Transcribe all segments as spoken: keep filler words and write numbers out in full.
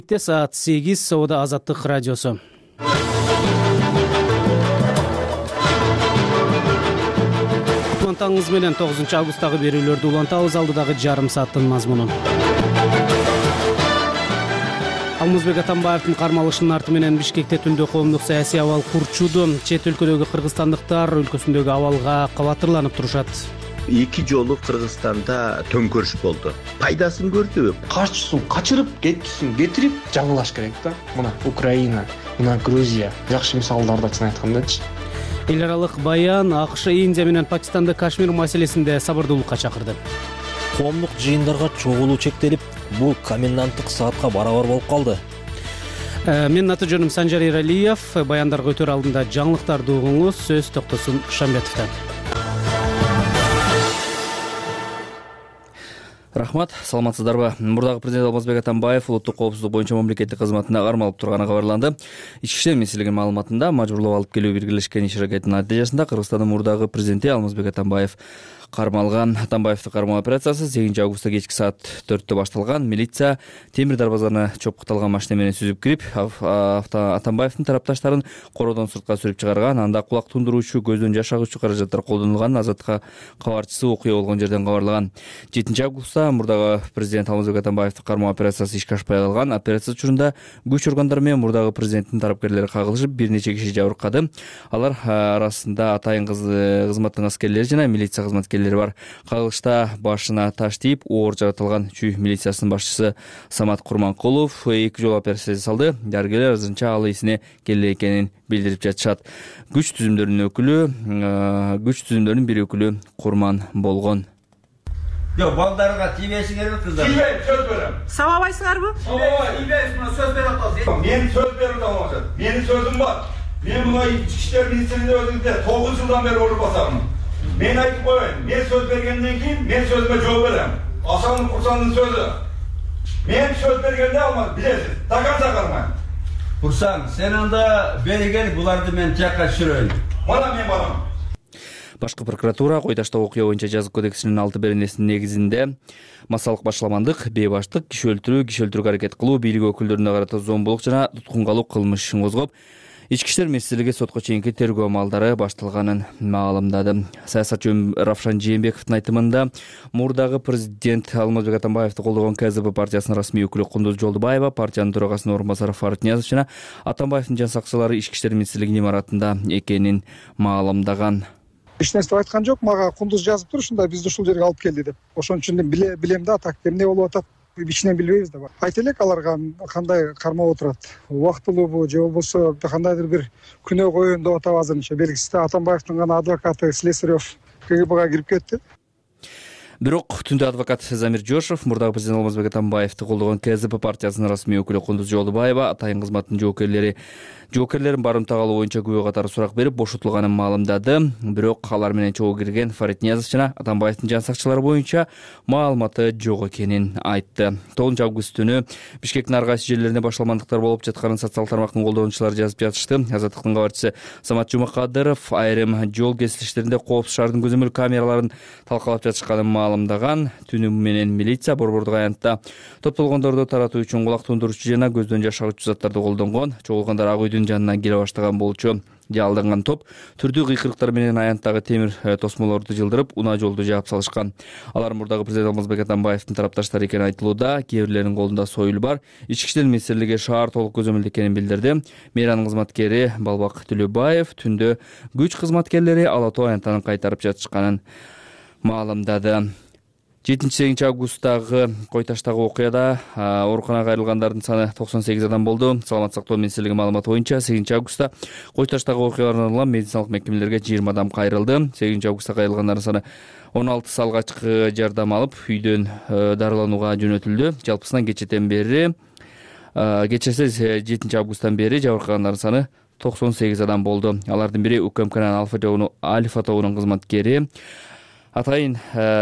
Саат сегиз Соода Азаттык радиосу. Таңыңыз менен тогузунчу августтагы берүүлөрдү улантабыз. Алдыдагы жарым сааттын мазмунун. Алмазбек Атамбаевдин кармалышынын арты менен Бишкекте түндө коомдук саясий абал курчуду. Чет өлкөдөгү кыргызстандыктар өлкөсүндөгү абалга кабатырланып турушат. Эки жолу Кыргызстанда төңкөрүш болду. Пайдасын көрдүбү? Каршысын качырып, кеткисин кетирип жаңылаш керек да. Мына Украина, мына Грузия жакшы мисалдарда чын айткандачы. Эл аралык баян АКШ, Индия менен Пакистанды Кашмир маселесинде сабырдуулукка чакырды. Коомдук жыйындарга чогулуу чектелип, бул коменданттык саатка барабар болуп калды. Менин аты жөнүм Санжар Эралиев. Баяндарга өтөр алдында жаңылыктарды угуңуз. Сөз Токтосун Шамбетовдон. Рахмат, саламатсыздарбы? Мурдагы президент Алмазбек Атамбаев улуттук коопсуздук боюнча мамлекеттик кызматына кармалып турганы кабарланды. Ички иштер министрлигинин маалыматында мажбурлап алып келүү биргелешкен иш аракетинин натыйжасында Кыргызстандын мурдагы президенти Алмазбек Атамбаев кармалган. Атамбаевди кармоо операциясы сегизинчи августта кечки саат төрттө башталган. Милиция темир дарбазаны чопкуталган машина менен сүзүп кирип, Атамбаевдин тарапташтарын короодон сыртка сүрүп чыгарган. Анда кулак тундуруучу, көздөн жаш агуучу каражаттар колдонулган. Азаттыкка кабарчысы окуя болгон жерден кабарлаган. жетинчи августта мурдагы президент Алмазбек Атамбаевди кармоо операциясы ишке ашпай калган. Операция учурунда күч органдары менен мурдагы президенттин тарапкерлери кагылышып, бир нече киши жабыркады. Алар арасында атайын кызматтын аскерлери жана милиция кызматкерлери бар. Кагылышта башына таш тийип, оор жаратылган Чүй милициясынын башчысы Самат Курманкулов эки жолу операция жасалды. Дарыгерлер азырынча ал эсине келе экенин билдирип жатышат. Күч түзүмдөрүнүн өкүлү, күч түзүмдөрүнүн бир өкүлү Курман болгон. Yok, baldarga tiybeysingер mi kızlar? Tiybeyin, söz verem. Savabaysınlar mı? Tiybeyin, buna söz ver atlasın. Benim söz verim olacak. Benim sözüm var. Ben buna İçişler Ministrliğinde özünde dokuz yıldan beri olur basarım. Ben ayıp koyayım. Ben söz vergenden kim? Ben sözüme cevap verem. Asanın Kursan'ın sözü. Ben söz vergende almaz, bilesiniz. Takar takarmayın. Kursan, sen anda beri gel, bulardı ben çakka şurayım. Bana ben bana. Башкы прокуратура кой таштоо окуя боюнча жазык кодексинин алты беренесинин негизинде массалык башаламандык, бейбаштык, киши өлтүрүү, киши өлтүрүүгө аракет кылуу, бийлик өкүлдөрүнө карата зомбулук жана туткунга алуу кылмышын козгоп, Ички иштер министрлиги сотко чейинки тергөө амалдары башталганын маалымдады. Саясатчы Равшан Жээнбековдун айтымында мурдагы президент Алмазбек Атамбаевди колдогон КЗП партиясынын расмий өкүлү Кундуз Жолдубаева, партиянын төрагасынын орун басары Фарит Ниязов жана Атамбаевдин жан сакчылары ички иштер министрлигинин имаратында экенин маалымдаган. Эч нерсе айткан жок, мага Кундуз жазып тур, ушундай бизди ушул жерге алып келди деп. Ошон үчүн билем да, так эмне болуп атат, ичинен билбейбиз да. Айта элек аларга кандай кармап отурат. Убактылуубу же болбосо кандайдыр бир күнөө коюн деп атабы азырынча белгисиз. Атамбаевдин гана адвокаты Слесарев КГБга кирип кетти. Бирок түндө адвокат Замир Жошев мурдагы президент Алмазбек Атамбаевди колдогон КЗП партиясынын расмий өкүлү Кундуз Жолдубаева атайын кызматтын жоокерлери жоокерлерин барымтага алуу боюнча күбө катары сурак берип бошотулганын маалымдады. Бирок алар менен чогуу кирген Фарит Ниязов жана Атамбаевдин жан сакчылары боюнча маалыматы жок экенин айтты. тогузунчу август түнү Бишкектин ар кайсы жерлерине башаламандыктар болуп жатканын социалдык тармактын колдонуучулары жазып жатышты. Азаттыктын кабарчысы Самат Жумакадыров айрым жол кесилиштеринде коопсуз шаардын көзөмөл камераларын талкалап жатышканын маалымдаган. Түнү менен милиция борбордук аянтта топтолгондорду таратуу үчүн кулак тундуруучу жана көздөн жаш агуучу заттарды колдонгон. Чогулгандар ак үйдүн жанына келе баштаган болчу. Жалданган топ түрдүү кыйкырыктар менен аянттагы темир тосмолорду жылдырып, унаа жолду жаап салышкан. Алар мурдагы президент Алмазбек Атамбаевдин тарапташтары экени айтылууда. Кээ бирлеринин колунда союл бар. Ички иштер министрлиги шаар толук көзөмөлдө экенин билдирди. Мейранын кызматкери Балбак Төлөбаев түндө күч кызматкерлери Ала Тоо аянтанын кайтарып жатышканын маалымдады. жетинчи сегизинчи августтагы Кой таштагы окуяда ооруканага кайрылгандардын саны токсон сегиз адам болду. Саламаттык сактоо министрлиги маалыматы боюнча сегизинчи августта Кой таштагы окуялардан алынган медициналык мекемелерге жыйырма адам кайрылды. сегизинчи августта кайрылгандардын саны он алтысы алгачкы жардам алып, үйдөн дарыланууга жөнөтүлдү. Жалпысынан кечеден бери кечеси жетинчи августтан бери жабыркагандардын саны токсон сегиз адам болду. Алардын бири УКМКнын Альфа тобунун кызматкери Атайын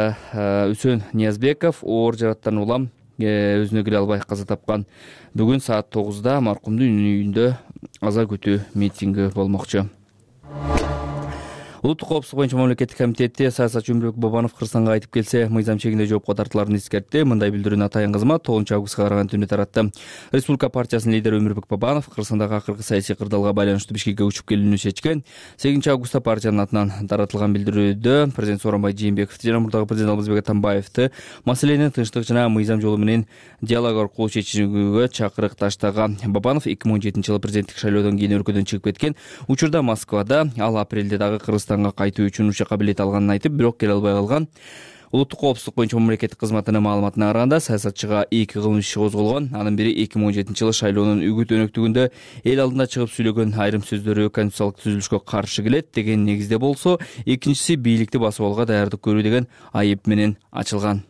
Үсөн Ниязбеков оор жараттан улам өзүнө келе албай каза тапкан. Бүгүн саат тогузда маркумдун үйүндө аза күтүү митинги болмокчу. Улуттук коопсуздук боюнча мамлекеттик комитети саясатчы Өмүрбек Бабанов Кыргызстанга кайтып келсе, мыйзам чегинде жоопко тартыларын эскертти. Мындай билдирүүнү Атайын кызмат тогузунчу августка караган түнү таратты. Республика партиясынын лидери Өмүрбек Бабанов Кыргызстандагы акыркы саясий кырдаалга байланыштуу Бишкекке учуп келүүнү чечкен. сегизинчи августта партиянын атынан таратылган билдирүүдө президент Сооронбай Жээнбеков жана мурдагы президент Алмазбек Атамбаевди маселени тынчтык жана мыйзам жолу менен диалог аркылуу чечүүгө чакырык таштаган. Бабанов эки миң он жетинчи жылы президенттик шайлоодон кийин өлкөдөн чыгып кеткен. Учурда Москвада, ал апрелде дагы Кыргызстанга кайтуу үчүн учакка билет алганын айтып, бирок келе албай калган. Улуттук коопсуздук боюнча мамлекеттик кызматынын маалыматына караганда, саясатчыга эки кылмыш иши козголгон. Анын бири эки миң он жетинчи жылы шайлоонун үгүт өнөктүгүндө эл алдында чыгып сүйлөгөн айрым сөздөрү конституциялык түзүлүшкө каршы келет деген негизде болсо, экинчиси бийликти басып алууга даярдык көрүү деген айып менен ачылган.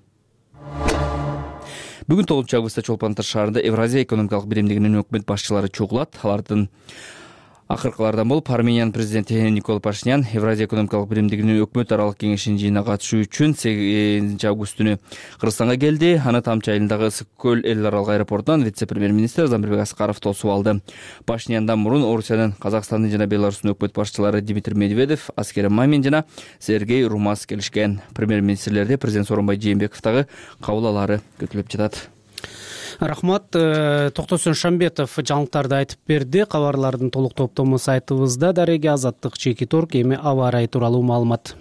Бүгүн тогузунчу августта Чолпон-Ата шаарында Евразия экономикалык биримдигинин өкмөт башчылары чогулат. Алардын акыркылардан болуп Армениянын президенти Никол Пашинян Евразия экономикалык биримдигинин өкмөт аралык кеңешинин жыйынына катышуу үчүн сегизинчи август күнү Кыргызстанга келди. Аны Тамчы айылындагы Ысык көл эл аралык аэропортунан вице-премьер-министр Замирбек Аскаров тосуп алды. Пашиняндан мурун Орусиянын, Казакстандын жана Беларустун өкмөт башчылары Дмитрий Медведев, Аскерим Мамин жана Сергей Румас келишкен. Премьер-министрлерде президент Сооронбай Жээнбеков дагы кабыл алаары күтүлүп жатат. Рахмат. Токтосун Шамбетов жаңылыктарды айтып берди. Кабарлардын толук топтому сайтыбызда дареги Азаттык чеки торг эми аба ырайы тууралуу маалымат.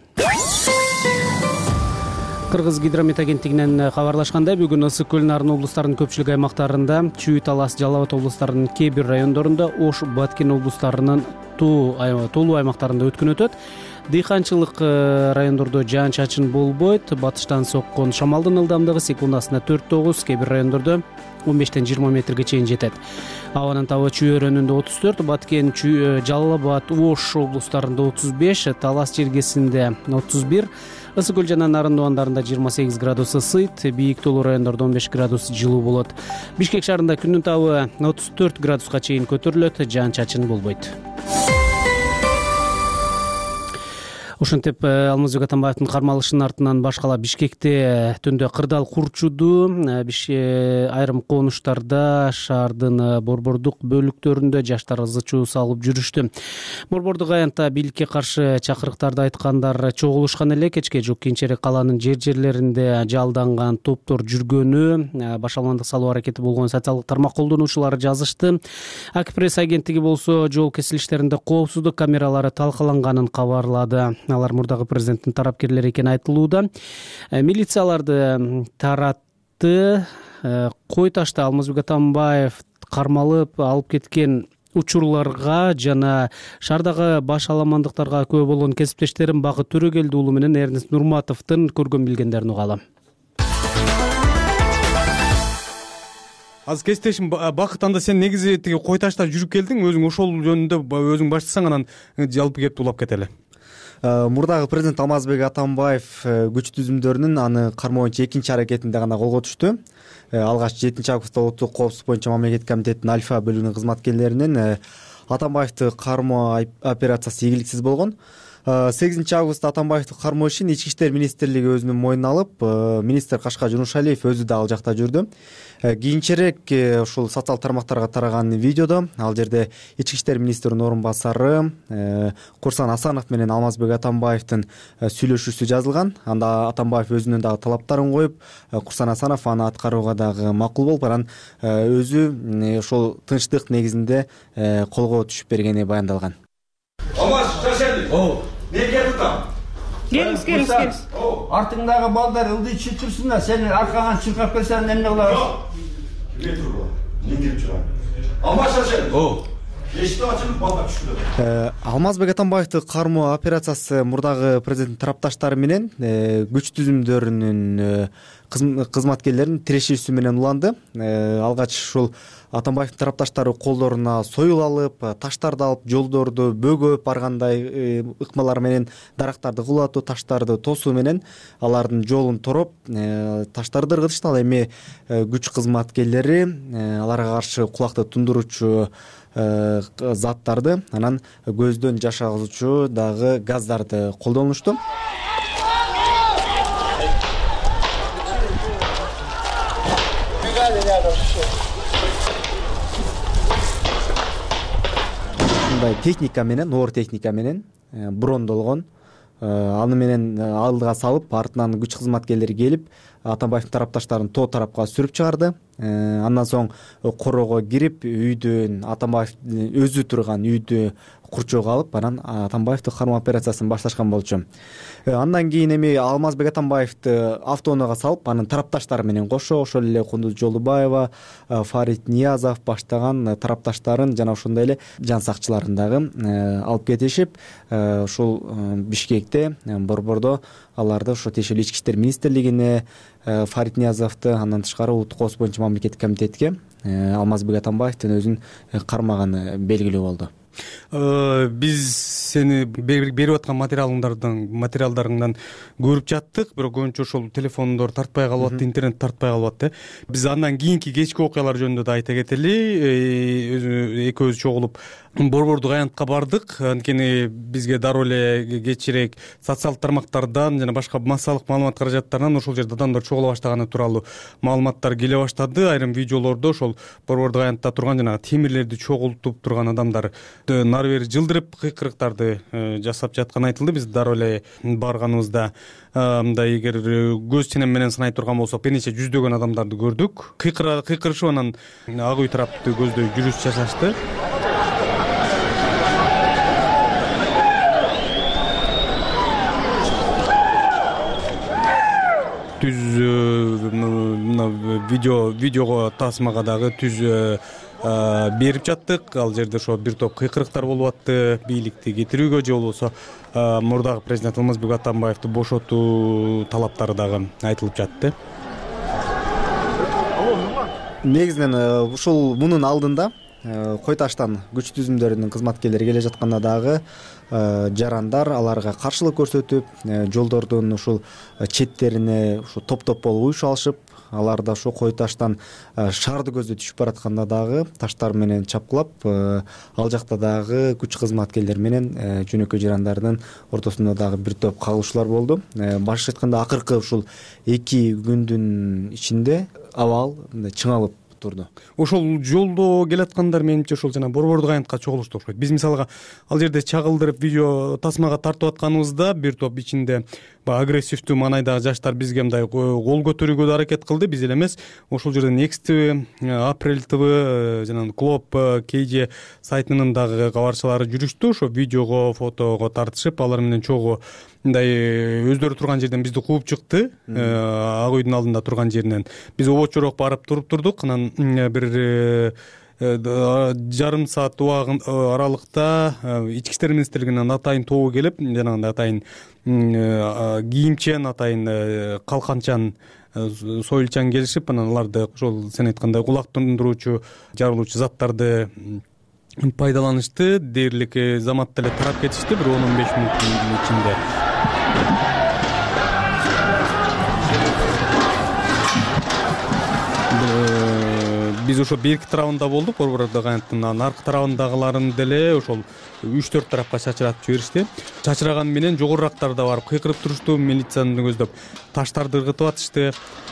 Кыргыз гидромет агенттигинен кабарлашкандай, бүгүн Ысык көл нарын облустарынын көпчүлүк аймактарында, Чүй, Талас, Жалал Абад облустарынын кээ бир райондорунда, Ош, Баткен облустарынын тоолуу аймактарында өткөн өтөт. Дыйканчылык райондордо жаан-чачын болбойт. Батыштан соккон шамалдын ылдамдыгы секундасына төрт тогуз, кээ бир райондордо он бештен жыйырма метрге чейин жетет. Абанын табы Чүй өрөөнүндө отуз төрт, Баткен, Жалал Абад, Ош облустарында отуз беш, Талас жергесинде отуз бир, Ысык көл жана Нарын дубандарында жыйырма сегиз градус ысыйт, бийик тоолуу райондордо он беш градус жылуу болот. Бишкек шаарында күндүн табы отуз төрт градуска чейин көтөрүлөт, жаан-чачын болбойт. Ошентип Алмазбек Атамбаевдин кармалышынын артынан башкала Бишкекте түндө кырдаал курчуду. Айрым конуштарда шаардын борбордук бөлүктөрүндө жаштар ызы чуу салып жүрүштү. Борбордук аянтта бийликке каршы чакырыктарды айткандар чогулушкан эле. Кечке жок кийинчерээк калаанын жер-жерлеринде жалданган топтор жүргөнү, башаламандык салуу аракети болгон социалдык тармак колдонуучулары жазышты. Акпресс агенттиги болсо жол кесилиштеринде коопсуздук камералары талкаланганын кабарлады. Алар мурдагы президенттин тарапкерлери экени айтылууда. Милицияларды таратты. Кой ташта Алмазбек Атамбаев кармалып алып кеткен учурларга жана шаардагы баш аламандыктарга күбө болгон кесиптештерим Багыт Төрөгелди уулу менен Эрнест Нурматовдун көргөн билгендерин угалы. Азыр кесиптешим Бакыт, анда сен негизи тиги Кой ташта жүрүп келдиң, өзүң ошол жөнүндө өзүң баштасаң, анан жалпы кеп улап кетели. Мурдагы президент Алмазбек Атамбаев күч түзүмдөрүнүн аны кармоо боюнча экинчи аракетинде гана колго түштү. Алгач жетинчи августта улуттук коопсуздук боюнча мамлекеттик комитеттин Альфа бөлүгүнүн кызматкерлеринин Атамбаевди кармоо операциясы ийгиликсиз болгон. сегизинчи августта Атамбаевди кармоо ишин Ички иштер министрлиги өзүнүн мойнуна алып, министр Кашка Жунушалиев өзү да ал жакта жүрдү. Кийинчерээк ушул социалдык тармактарга тараган видеодо ал жерде Ички иштер министринин орун басары Курсан Асанов менен Алмазбек Атамбаевдин сүйлөшүүсү жазылган. Анда Атамбаев өзүнүн дагы талаптарын коюп, Курсан Асанов аны аткарууга дагы макул болуп, анан өзү ошол тынчтык негизинде колго түшүп бергени баяндалган. Мен кетип атам. Келиңиз, келиңиз, келиңиз. Артыңдагы балдар ылдый чыгып турсун да, сени аркаңан чыркап келсең эмне кылабыз? Кире турбу. Мен келип чыгам. Алмаша сен. О. Эшикти ачып балдар түшүп. Алмазбек Атамбаевди кармоо операциясы мурдагы президенттин тарапташтары менен күч түзүмдөрүнүн кызматкерлеринин тирешүүсү менен уланды. Алгач ушул Атамбаевдин тарапташтары колдоруна союл алып, таштарды алып, жолдорду бөгөп баргандай ыкмалар менен дарактарды кулатуу, таштарды тосуу менен алардын жолун тороп, таштарды ыргытышты. Ал эми күч кызматкерлери аларга каршы кулакты тундуруучу заттарды, анан көздөн жаш агызуучу дагы газдарды колдонушту. Ушундай техника менен, оор техника менен брондолгон аны менен алдыга салып, артынан күч кызматкерлери келип Атамбаевдин тарапташтарын тоо тарапка сүрүп чыгарды. Андан соң короого кирип, үйдөн Атамбаевдин өзү турган үйдү курчоого алып, анан Атамбаевди кармоо операциясын башташкан болчу. Андан кийин эми Алмазбек Атамбаевди автоунаага салып, анын тарапташтары менен кошо, ошол эле Кундуз Жолдубаева, Фарид Ниязов баштаган тарапташтарын жана ошондой эле жан сакчыларын дагы алып кетишип, ушул Бишкекте, борбордо аларды ошо тиешелүү ички иштер министрлигине, Фарид Ниязовду, андан тышкары Улуттук коопсуздук боюнча мамлекеттик комитетке Алмазбек Атамбаевдин өзүн кармаганы белгилүү болду. Биз сени берип аткан материалыңдардан материалдарыңдан көрүп жаттык, бирок көбүнчө ошол телефондор тартпай калып атты, интернет тартпай калып атты. Биз андан кийинки кечки окуялар жөнүндө да айта кетели. Экөөбүз чогулуп борбордук аянтка бардык. Анткени бизге дароо эле кечирээк социалдык тармактардан жана башка массалык маалымат каражаттарынан ошол жерде адамдар чогула баштаганы тууралуу маалыматтар келе баштады. Айрым видеолордо ошол борбордук аянтта турган жана темирлерди чогултуп турган адамдар нары бери жылдырып кыйкырыктарды жасап жатканы айтылды. Биз дароо эле барганыбызда мындай эгер көз ченем менен сынай турган болсок, бир нече жүздөгөн адамдарды көрдүк. Кыйкырышып анан ак үй тарапты көздөй жүрүш жасашты. Түз видео видеого тасмага дагы түз берип жаттык. Ал жерде ошо бир топ кыйкырыктар болуп атты, бийликти кетирүүгө же болбосо мурдагы президент Алмазбек Атамбаевди бошотуу талаптары дагы айтылып жатты. Негизинен ушул мунун алдында Кой Таштан күч түзүмдөрүнүн кызматкерлери келе жатканда дагы жарандар аларга каршылык көрсөтүп, жолдордун ушул четтерине ушу топ-топ болуп уюш алышып, аларда ошо Кой Таштан шаарды көздөй түшүп баратканда дагы таштар менен чапкылап, ал жакта дагы күч кызматкерлери менен жөнөкөй жарандардын ортосунда дагы бир топ кагылышуулар болду. Башкача айтканда акыркы ушул эки күндүн ичинде абал чыңалып турду. Ошол жолдо келаткандар менимче ошол жана борбордук аянтка чогулушту окшойт. Биз мисалга ал жерде чагылдырып видео тасмага тартып атканыбызда бир топ ичинде агрессивдүү маанайдагы жаштар бизге мындай кол көтөрүүгө да аракет кылды. Биз эле эмес, ошол жерден Next ти ви, April ти ви жана Клоп кей джи сайтынын дагы кабарчылары жүрүштү. Ошо видеого, фотого тартышып, алар менен чогуу мындай өздөрү турган жерден бизди кууп чыкты. Ак үйдүн алдында турган жеринен биз обочорок барып туруп турдук. Анан бир жарым саат аралыкта ички иштер министрлигинен атайын тобу келип, жанагындай атайын кийимчен, атайын калканчан, союлчан келишип, анан аларды ошол сен айткандай кулак тундуруучу, жарылуучу заттарды пайдаланышты. Дээрлик заматта эле тарап кетишти бир он он беш мүнөттүн ичинде. Биз ошо берки тарабында болдук, борбордук аянттын аркы тарабындагыларын деле ошол үч төрт тарапка чачыратып жиберишти. Чачыраган менен жогорурактарда барып кыйкырып турушту, милицияны көздөп таштарды ыргытып атышты.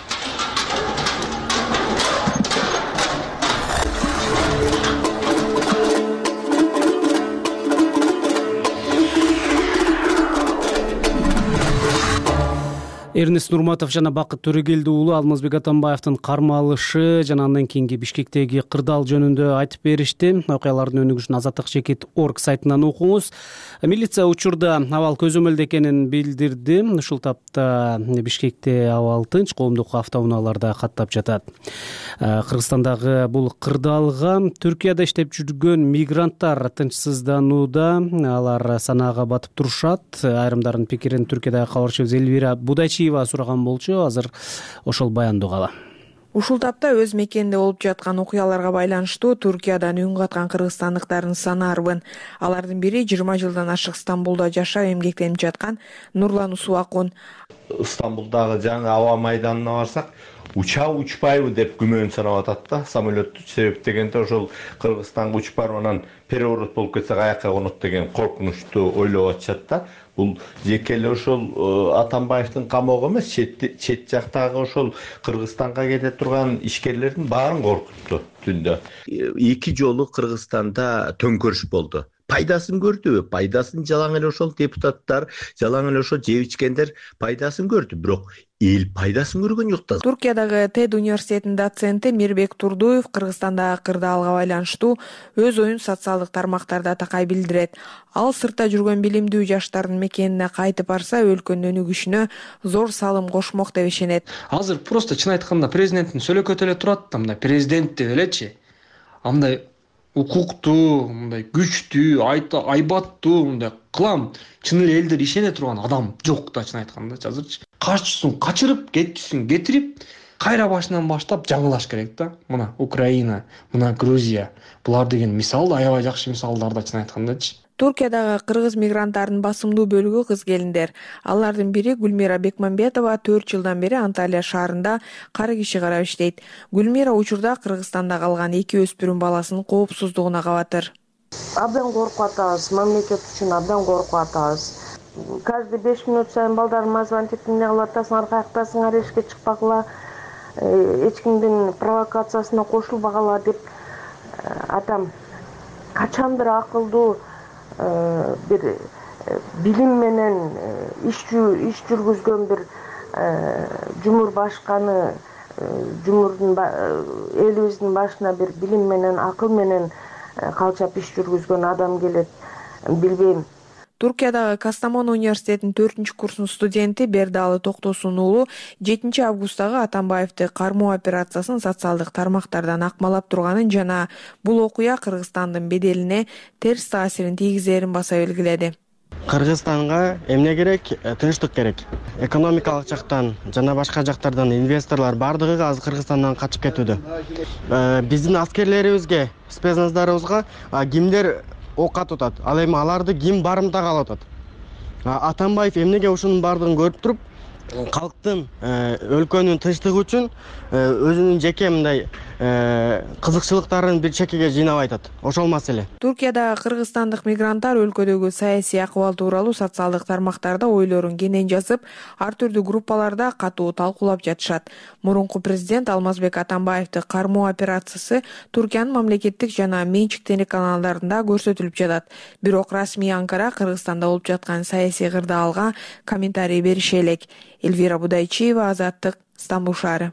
Эрнест Нурматов жана Бакыт Төрөгелди уулу Алмазбек Атамбаевдин кармалышы жана андан кийинки Бишкектеги кырдаал жөнүндө айтып беришти. Окуялардын өнүгүшүн азаттык чекит точка орг сайтынан окуңуз. Милиция учурда абал көзөмөлдө экенин билдирди. Ушул тапта Бишкекте абал тынч, коомдук автоунааларда каттап жатат. Кыргызстандагы бул кырдаалга Түркияда иштеп жүргөн мигранттар тынчсызданууда, алар санаага батып турушат. Айрымдардын пикирин Түркиядагы кабарчыбыз Элвира Будайчиева сураган болчу. Азыр ошол баянды угалы. Ушул тапта өз мекенинде болуп жаткан окуяларга байланыштуу Түркиядан үн каткан кыргызстандыктардын саны арбын. Алардын бири жыйырма жылдан ашык Стамбулда жашап эмгектенип жаткан Нурлан Усуакун. Стамбулдагы жаңы аба майданына барсак, учабы учпайбы деп күмөн санап атат да, самолетту. Себеп дегенде ошол Кыргызстанга учуп барып анан переворот болуп кетсе каякка конот деген коркунучту ойлоп атышат да. Бул жеке эле ошол Атамбаевдин камоого эмес, чет жактагы ошол Кыргызстанга кете турган ишкерлердин баарын коркутту түндө. Эки жолу Кыргызстанда төңкөрүш болду. пайдасын көрдүбү? Пайдасын жалаң эле ошол депутаттар, жалаң эле ошол жеп ичкендер пайдасын көрдү, бирок эл пайдасын көргөн жок да. Туркиядагы Тед университетинин доценти Мирбек Турдуев Кыргызстандагы кырдаалга байланыштуу өз оюн социалдык тармактарда такай билдирет. Ал сыртта жүргөн билимдүү жаштардын мекенине кайтып барса, өлкөнүн өнүгүшүнө зор салым кошмок деп ишенет. Азыр просто чын айтканда президенттин сөөлөкөтү эле турат да, мындай президент деп элечи. Андай укуктуу, мындай күчтүү, айбаттуу, мындай кылам, чын эле элдер ишене турган адам жок да, чын айтканда азырчы. Качсың, качырып, кеткисиң, кетирип, кайра башынан баштап жаңылаш керек да. Мына Украина, мына Грузия. Булар деген мисал, аябай жакшы мисалдар да, чын айткандачы. Туркиядагы кыргыз мигранттарынын басымдуу бөлүгү кыз келиндер. Алардын бири Гүлмира Бекмамбетова төрт жылдан бери Анталия шаарында кары киши карап иштейт. Гүлмира учурда Кыргызстанда калган эки өспүрүм баласынын коопсуздугуна кабатыр. Абдан коркуп атабыз, мамлекет үчүн абдан коркуп атабыз. Каждый беш минут сайын балдарыма звонить эмне кылып атасыңар, каяктасыңар, эшикке чыкпагыла, эч кимдин провокациясына кошулбагыла деп атам качандыр акылдуу бир билим менен иш иш жүргүзгөн бир жумур башканы, жумурдун элибиздин башына бир билим менен, акыл менен калчап иш жүргүзгөн адам келет, билбейм. Туркиядагы Кастамон университетинин төртүнчү курсунун студенти Бердалы Токтосун уулу жетинчи августтагы Атамбаевди кармоо операциясын социалдык тармактардан акмалап турганын жана бул окуя Кыргызстандын беделине терс таасирин тийгизерин баса белгиледи. Кыргызстанга эмне керек? Тынчтык керек. Экономикалык жактан жана башка жактардан инвесторлор бардыгы азыр Кыргызстандан качып кетүүдө. Биздин аскерлерибизге, спецназдарыбызга кимдер ок атат, ал эми аларды ким барымтага алып атат. Атамбаев эмнеге ушунун бардыгын көрүп туруп, калктын, өлкөнүн тынчтыгы үчүн өзүнүн жеке мындай кызыкчылыктарын бир чекеге жыйнап айтат. Ошол маселе. Туркиядагы кыргызстандык мигранттар өлкөдөгү саясий акыбал тууралуу социалдык тармактарда ойлорун кенен жазып, ар түрдүү группаларда катуу талкуулап жатышат. Мурунку президент Алмазбек Атамбаевди кармоо операциясы Туркиянын мамлекеттик жана менчик телеканалдарында көрсөтүлүп жатат. Бирок расмий Анкара Кыргызстанда болуп жаткан саясий кырдаалга комментарий берише элек. Эльвира Будайчиева, Азаттык, Стамбул шаары.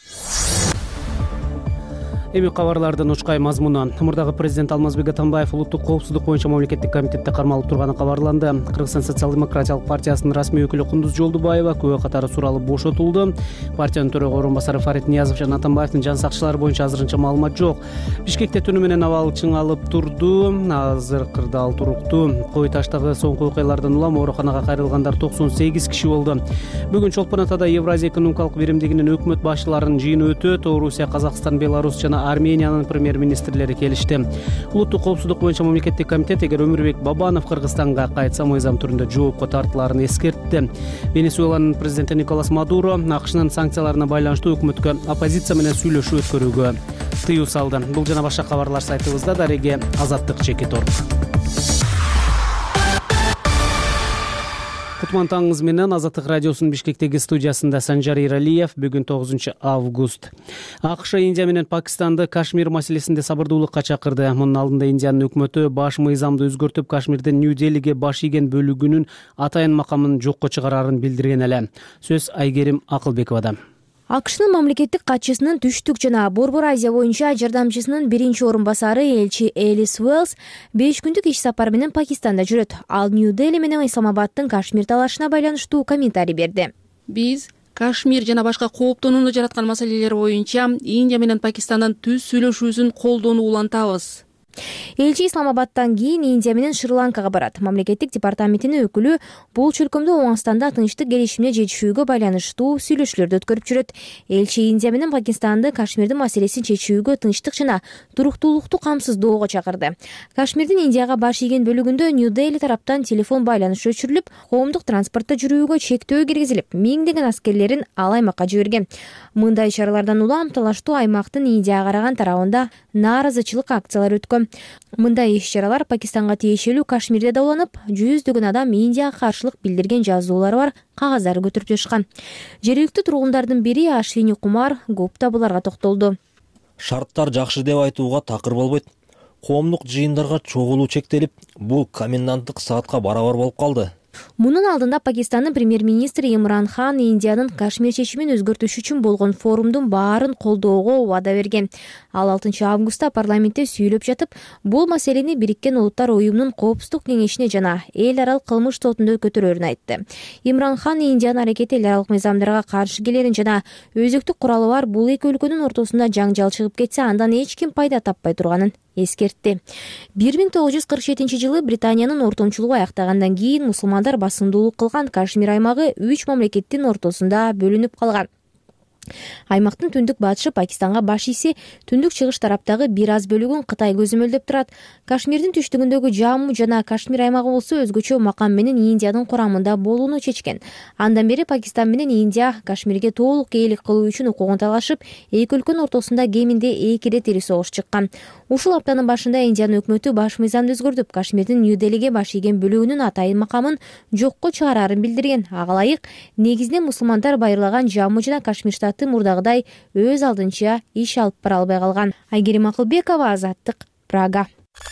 Эми кабарлардын учкай мазмуну. Мурдагы президент Алмазбек Атамбаев улуттук коопсуздук боюнча мамлекеттик комитетте кармалып турганы кабарланды. Кыргызстан социал-демократиялык партиясынын расмий өкүлү Кундуз Жолдубаева күбө катары суралып бошотулду. Партиянын төрөгө орун басары Фарид Ниязов жана Атамбаевдин жан сакчылары боюнча азырынча маалымат жок. Бишкекте түнү менен абал чыңалып турду. Азыр кырдаал туруктуу. Кой таштагы соңку окуялардан улам ооруканага кайрылгандар токсон сегиз киши болду. Бүгүн Чолпон Атада Евразия экономикалык биримдигинин өкмөт башчыларынын жыйыны өтөт. Орусия, Казакстан, Беларусь жана Армениянын премьер-министрлери келишти. Улуттук коопсуздук боюнча мамлекеттик комитет эгер Өмүрбек Бабанов Кыргызстанга кайтса мыйзам түрүндө жоопко тартылаарын эскертти. Венесуэланын президенти Николас Мадуро АКШнын санкцияларына байланыштуу өкмөткө оппозиция менен сүйлөшүү өткөрүүгө тыюу салды. Бул жана башка кабарлар сайтыбызда. Дареге Азаттык Чекит орг. Кутман таңыңыз менен Азаттык радиосунун Бишкектеги студиясында Санжар Иралиев. Бүгүн тогузунчу август. АКШ Индия менен Пакистанды Кашмир маселесинде сабырдуулукка чакырды. Мунун алдында Индиянын өкмөтү баш мыйзамды өзгөртүп, Кашмирдин Нью-Делиге баш ийген бөлүгүнүн атайын макамын жокко чыгарарын билдирген эле. Сөз Айгерим Акылбековада. АКШнын мамлекеттик катчысынын түштүк жана Борбор Азия боюнча жардамчысынын биринчи орун басары элчи Элис Уэллс беш күндүк иш сапар менен Пакистанда жүрөт. Ал Нью-Дели менен Исламабадтын Кашмир талашына байланыштуу комментарий берди. Биз Кашмир жана башка кооптонууну жараткан маселелер боюнча Индия менен Пакистандын түз сүйлөшүүсүн колдоону улантабыз. Элчи Исламабадтан кийин Индия менен Шри-Ланкага барат. Мамлекеттик департаментинин өкүлү бул чөлкөмдө Оңстанда тынчтык келишимине жетишүүгө байланыштуу сүйлөшүүлөрдү өткөрүп жүрөт. Элчи Индия менен Пакистанды Кашмирдин маселесин чечүүгө тынчтык жана туруктуулукту камсыздоого чакырды. Кашмирдин Индияга баш ийген бөлүгүндө Нью-Дели тараптан телефон байланышы өчүрүлүп, коомдук транспортто жүрүүгө чектөө киргизилип, миңдеген аскерлерин ал аймакка жиберген. Мындай чаралардан улам талаштуу аймактын Индияга караган тарабында нааразычылык акциялары өткөн. Мындай иш-чаралар Пакистанга тиешелүү Кашмирде да уланып, жүздөгөн адам Индияга каршылык билдирген жазуулары бар кагаздарды көтөрүп жатышкан. Жергиликтүү тургундардын бири Ашвини Кумар Гупта буларга токтолду. Шарттар жакшы деп айтууга такыр болбойт. коомдук жыйындарга чогулуу чектелип, бул коменданттык саатка барабар болуп калды. Мунун алдында Пакистандын премьер-министри Имран Хан Индиянын Кашмир чечимин өзгөртүш үчүн болгон форумдун баарын колдоого убада берген. Ал алтынчы августта парламентте сүйлөп жатып, бул маселени Бириккен Улуттар уюмунун Коопсуздук кеңешине жана эл аралык кылмыш сотунда көтөрөрүн айтты. Имран Хан Индиянын аракети эл аралык мыйзамдарга каршы келерин жана өзүктүк куралы бар бул эки өлкөнүн ортосунда жаңжал чыгып кетсе, андан эч ким пайда таппай турганын эскертти. бир миң тогуз жүз кырк жетинчи жылы Британиянын ортомчулугу аяктагандан кийин мусулмандар басымдуулук кылган Кашмир аймагы үч мамлекеттин ортосунда бөлүнүп калган. Аймактын түндүк батышы Пакистанга баш ийсе, түндүк чыгыш тараптагы бир аз бөлүгүн Кытай көзөмөлдөп турат. Кашмирдин түштүгүндөгү Жамму жана Кашмир аймагы болсо өзгөчө макам менен Индиянын курамында болууну чечкен. Андан бери Пакистан менен Индия Кашмирге толук ээлик кылуу үчүн укугун талашып, эки өлкөнүн ортосунда кеминде эки ирет ири согуш чыккан. Ушул аптанын башында Индиянын өкмөтү баш мыйзамды өзгөртүп, Кашмирдин Нью-Делиге баш ийген бөлүгүнүн атайын макамын жокко чыгарарын билдирген. Ага ылайык, негизинен мусулмандар байырлаган Жамму жана Кашмир штаты мурдагыдай өз алдынча иш алып бара албай калган. Айгерим Акылбекова, Азаттык, Прага.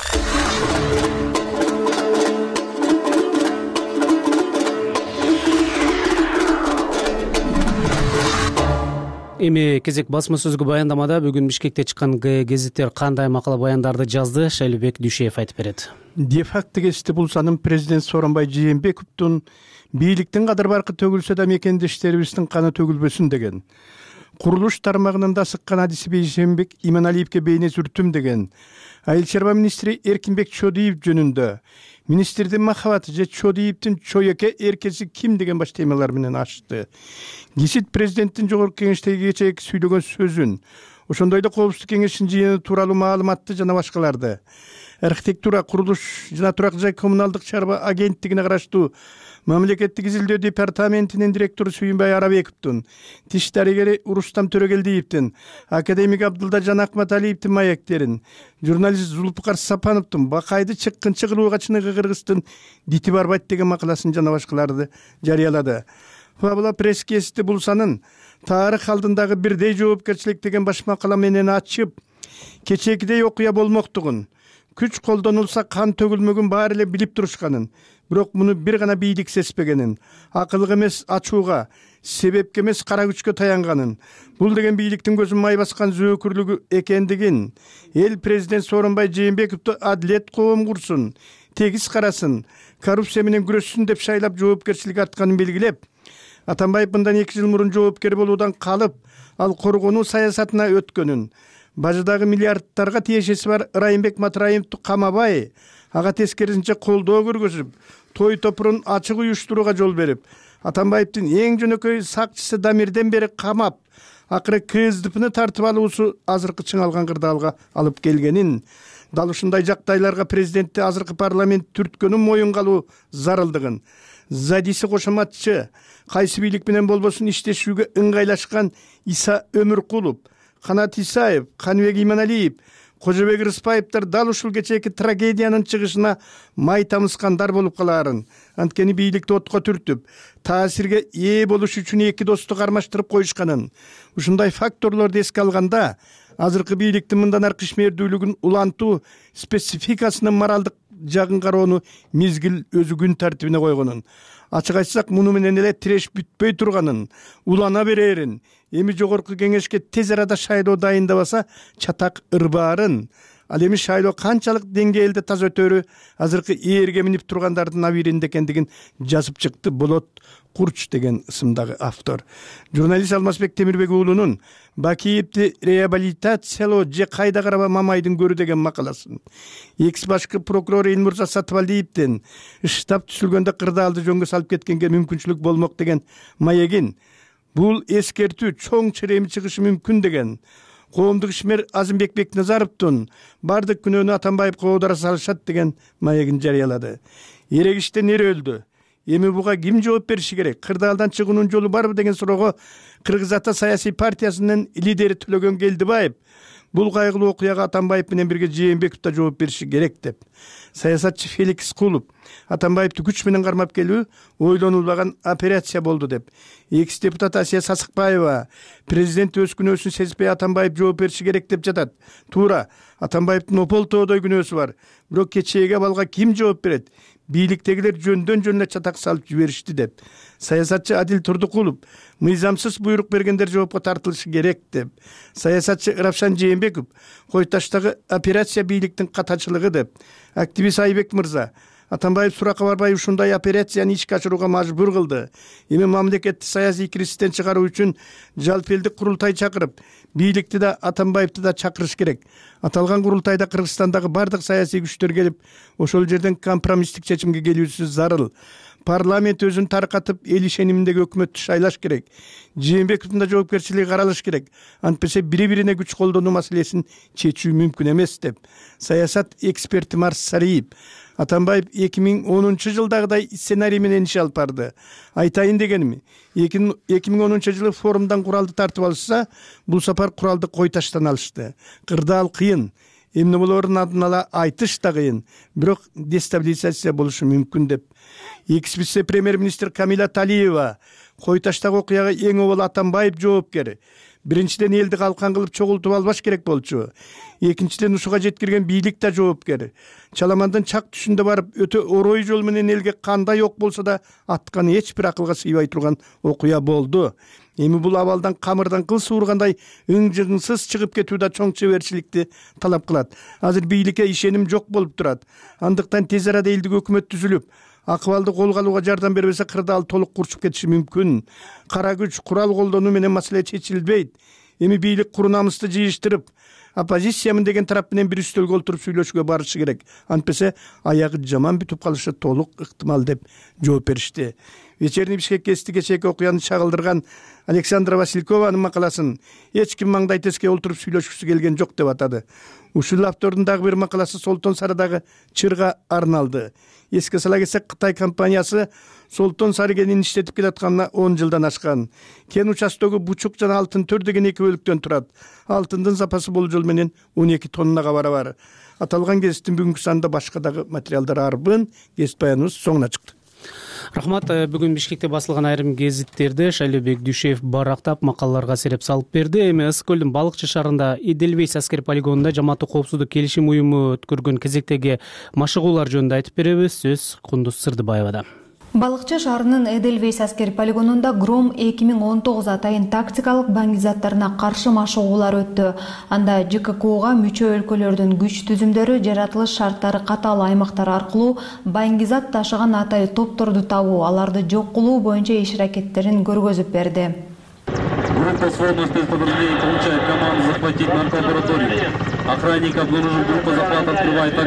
Эми кезек басма сөзгө баяндамада бүгүн Бишкекте чыккан гезиттер кандай макала баяндарды жазды, Шайлыбек Дүйшеев айтып берет. Де факто кести булсанын президент Сооронбай Жээнбековдун бийликтин кадыр баркы төгүлсө да мекендештерибиздин каны төгүлбөсүн деген, курулуш тармагында сыккан адиси Бейшенбек Иманалиевке бейне сүртүм деген, айыл чарба министри Эркинбек Чодиев жөнүндө министрдин махабаты же Чодиевдин чоеке эркеси ким деген баш темалар менен ачты. Гесит президенттин жогорку кеңештеги кечээки сүйлөгөн сөзүн, ошондой эле Коопсуздук кеңешинин жыйыны тууралуу маалыматты жана башкаларды, архитектура, курулуш жана турак жай коммуналдык чарба агенттигине караштуу мамлекеттик изилдөө департаментинин директору Сүйүнбай Арабековдун, тиш дарыгери Урустам Төрөгелдиевдин, академик Абдылда Жанакматалиевдин маектерин, журналист Зулпукар Сапановдун Бакайды чыккынчы кылууга чыныгы Кыргыздын дити барбайт деген макаласын жана башкаларды жарыялады. Фабула пресс-гезити булсанын тарых алдындагы бирдей жоопкерчилик деген баш макала менен ачып, кечээкидей окуя болмоктугун, күч колдонулса кан төгүлмөгүн баары эле билип турушканын, бирок муну бир гана бийлик сезбегенин, акылга эмес ачууга, себепке эмес кара күчкө таянганын, бул деген бийликтин көзүн май баскан зөөкүрлүгү экендигин, эл президент Сооронбай Жээнбековду адилет коом курсун, тегиз карасын, коррупция менен күрөшсүн деп шайлап жоопкерчилик артканын белгилеп, Атамбаев мындан эки жыл мурун жоопкер болуудан калып, ал коргонуу саясатына өткөнүн, бажыдагы миллиардтарга тиешеси бар Райымбек Матраимовду камабай, ага тескерисинче колдоо көргөзүп, той топурун ачык уюштурууга жол берип, Атамбаевдин эң жөнөкөй сакчысы Дамирден бери камап, акыры КСДПны тартып алуусу азыркы чыңалган кырдаалга алып келгенин, дал ушундай жактайларга президентти азыркы парламент түрткөнүн моюнга алуу зарылдыгын, задиси кошоматчы, кайсы бийлик менен болбосун иштешүүгө ыңгайлашкан Иса Өмүркулов, Канат Исаев, Каныбек Иманалиев, Кожобек Рыспаевдер дал ушул кечээки трагедиянын чыгышына май тамызгандар болуп калаарын, анткени бийликти отко түртүп, таасирге ээ болуш үчүн эки досту кармаштырып коюшканын, ушундай факторлорду эске алганда, азыркы бийликтин мындан аркы ишмердүүлүгүн улантуу спецификасынын моралдык жагын кароону мезгил өзү күн тартибине койгонун, ачык айтсак муну менен эле тиреш бүтпөй турганын, улана берерин, эми жогорку кеңешке тез арада шайлоо дайындабаса чатак ырбаарын, ал эми шайлоо канчалык деңгээлде таза өтөрү азыркы ээрге минип тургандардын абийиринде экендигин жазып чыкты Болот Курч деген ысымдагы автор. Журналист Алмазбек Темирбек уулунун Бакиевди реабилитациялоо же кайда караба Мамайдын көрү деген макаласын, экс башкы прокурор Элмурза Сатыбалдиевдин штаб түзүлгөндө кырдаалды жөнгө салып кеткенге мүмкүнчүлүк болмок деген маегин, бул эскертүү чоң чыреими чыгышы мүмкүн деген, коомдук ишмер Азымбек Бекназаровдун бардык күнөөнү Атамбаевге оодара салышат деген маегин жарыялады. Эрек иштен эр өлдү. Эми буга ким жооп бериши керек? Кырдаалдан чыгуунун жолу барбы деген суроого Кыргыз Ата саясий партиясынын лидери Төлөгөн Келдибаев бул кайгылуу окуяга Атамбаев менен бирге Жээнбеков да жооп бериши керек деп. Саясатчы Феликс Кулов Атамбаевди күч менен кармап келүү ойлонулбаган операция болду деп. Экс депутат Асия Сасыкбаева президент өз күнөөсүн сезбей Атамбаев жооп бериши керек деп жатат. Туура. Атамбаевдин опол тоодой күнөөсү бар. Бирок кечээги абалга ким жооп берет? Бийликтегилер жөндөн жөн чатак салып жиберишти деп. Саясатчы Адил Турдукулов мыйзамсыз буйрук бергендер жоопко тартылышы керек деп. Саясатчы Равшан Жээнбеков Койташтагы операция бийликтин катачылыгы деп. Активист Айбек мырза Атамбаев суракка барбай ушундай операцияны ишке ашырууга мажбур кылды. Эми мамлекетти саясий кризистен чыгаруу үчүн жалпы элдик курултай чакырып, бийликти да Атамбаевди да чакырыш керек. Аталган курултайда Кыргызстандагы бардык саясий күчтөр келип, ошол жерден компромисстик чечимге келүүсү зарыл. Парламент өзүн таркатып, эл ишениминдеги өкмөттү шайлаш керек. Жээнбековдун да жоопкерчилиги каралыш керек. Антпесе бири-бирине күч колдонуу маселесин чечүү мүмкүн эмес деп. Саясат эксперти Марс Сариев Атамбаев эки миң онунчу жылдагыдай сценарий менен иш алып барды. Айтайын дегеними, эки миң онунчу жылы форумдан куралды тартып алышса, бул сапар куралды Койташтан алышты. Кырдаал кыйын. Эмне болоорун алдын ала айтыш да кыйын. Бирок дестабилизация болушу мүмкүн деп. Экс вице-премьер-министр Камила Талиева Койташтагы окуяга эң обол Атамбаев жоопкер. Биринчиден элди калкан кылып чогултуп албаш керек болчу. Экинчиден ушуга жеткирген бийлик да жоопкер. Чаламандын чак түшүндө барып, өтө орой жол менен элге кандай ок болсо да аткан эч бир акылга сыйбай турган окуя болду. Эми бул абалдан камырдан кыл суургандай ың-жыңсыз чыгып кетүү да чоң чеберчиликти талап кылат. Азыр бийликке ишеним жок болуп турат. Андыктан тез арада элдик өкмөт түзүлүп, акыбалды колго алууга жардам бербесе кырдаал толук курчуп кетиши мүмкүн. Кара күч, курал колдонуу менен маселе чечилбейт. Эми бийлик куру намысты жыйыштырып, оппозициямын деген тарап менен бир үстөлгө олтуруп сүйлөшүүгө барышы керек. Антпесе аягы жаман бүтүп калышы толук ыктымал деп жооп беришти. Вечерний Бишкек кести кечээки окуяны чагылдырган Александра Василькованын макаласын эч ким маңдай теске олтуруп сүйлөшкүсү келген жок деп атады. Ушул автордун дагы бир макаласы Солтон Сарыдагы чырга арналды. Эске сала кетсек, Кытай компаниясы Солтон Сары кенин иштетип келатканына он жылдан ашкан. Кен участогу бучук жана алтын төр деген эки бөлүктөн турат. Алтындын запасы болжол менен он эки тоннага барабар. Аталган кесиптин бүгүнкү санда башка дагы материалдар арбын. Кесип баяныбыз соңуна чыкты. Рахмат. Бүгүн Бишкекте басылган айрым гезиттерде Шайлообек Дүйшеев барактап макалаларга сереп салып берди. Эми Ысык көлдүн Балыкчы шаарында Эдельвейс аскер полигонунда жамааттык коопсуздук келишим уюму өткөргөн кезектеги машыгуулар жөнүндө айтып беребиз. Сөз Кундуз Сырдыбаевада. Балыкчы шаарынын Эдельвейс аскер полигонунда Гром эки миң он тогуз атайын тактикалык баңгизаттарына каршы машыгуулар өттү. Анда Ж К К Уга мүчө өлкөлөрдүн күч түзүмдөрү жаратылыш шарттары катаал аймактар аркылуу баңгизат ташыган атайын топторду табуу, аларды жок кылуу боюнча иш аракеттерин көргөзүп берди. Группа сводных спецподразделений получает команду захватить нарколабораторию. Охранников нужен группа захвата открывает